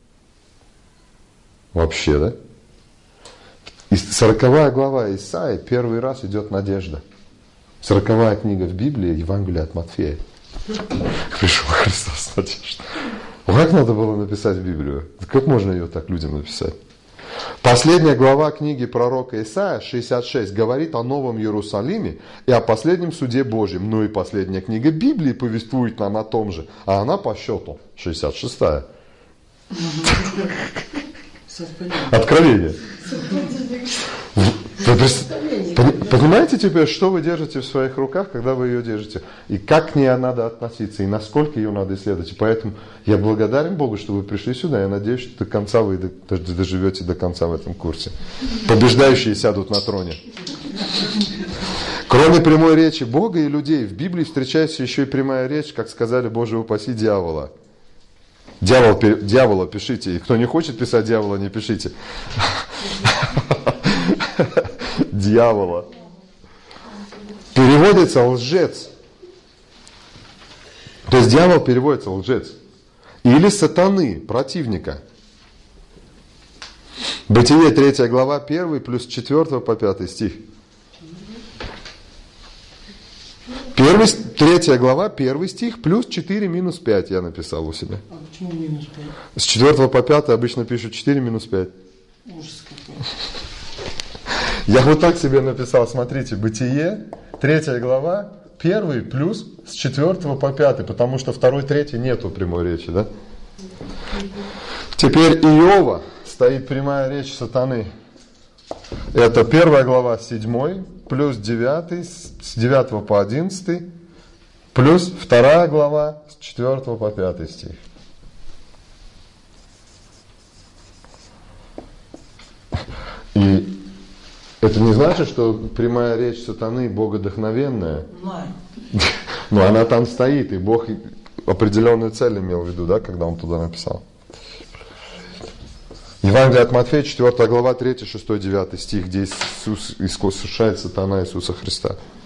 Вообще, да? И 40 глава Исаии первый раз идет надежда. 40 книга в Библии Евангелие от Матфея. Пришел Христос надежда. Как надо было написать Библию? Как можно ее так людям написать? Последняя глава книги пророка Исаия, 66, говорит о Новом Иерусалиме и о последнем суде Божьем. Ну и последняя книга Библии повествует нам о том же, а она по счету 66-я. Откровение. Понимаете теперь, что вы держите в своих руках, когда вы ее держите? И как к ней надо относиться, и насколько ее надо исследовать. И поэтому я благодарен Богу, что вы пришли сюда. Я надеюсь, что до конца вы доживете до конца в этом курсе. Побеждающие сядут на троне. Кроме прямой речи Бога и людей, в Библии встречается еще и прямая речь, как сказали, Боже упаси, дьявола. Дьявола пишите. И кто не хочет писать дьявола, не пишите. Дьявола. Переводится лжец. То есть дьявол переводится лжец. Или сатаны, противника. Бытие 3 глава 1 плюс 4 по 5 стих. 3 глава 1 стих плюс 4 минус 5 я написал у себя.
А почему минус 5?
С 4 по 5 обычно пишут 4 минус 5.
Ужас какой.
Я вот так себе написал, смотрите, Бытие, 3 глава, 1 плюс с 4 по 5, потому что 2, 3 нету прямой речи, да? Теперь Иова, стоит прямая речь сатаны. Это 1 глава, 7, плюс 9, с 9 по 11, плюс 2 глава, с 4 по 5 стих. И это не значит, что прямая речь сатаны богодохновенная. Но она там стоит, и Бог определенную цель имел в виду, да, когда он туда написал. Евангелие от Матфея, 4 глава, 3, 6, 9 стих, где Иисус искушает сатана Иисуса Христа.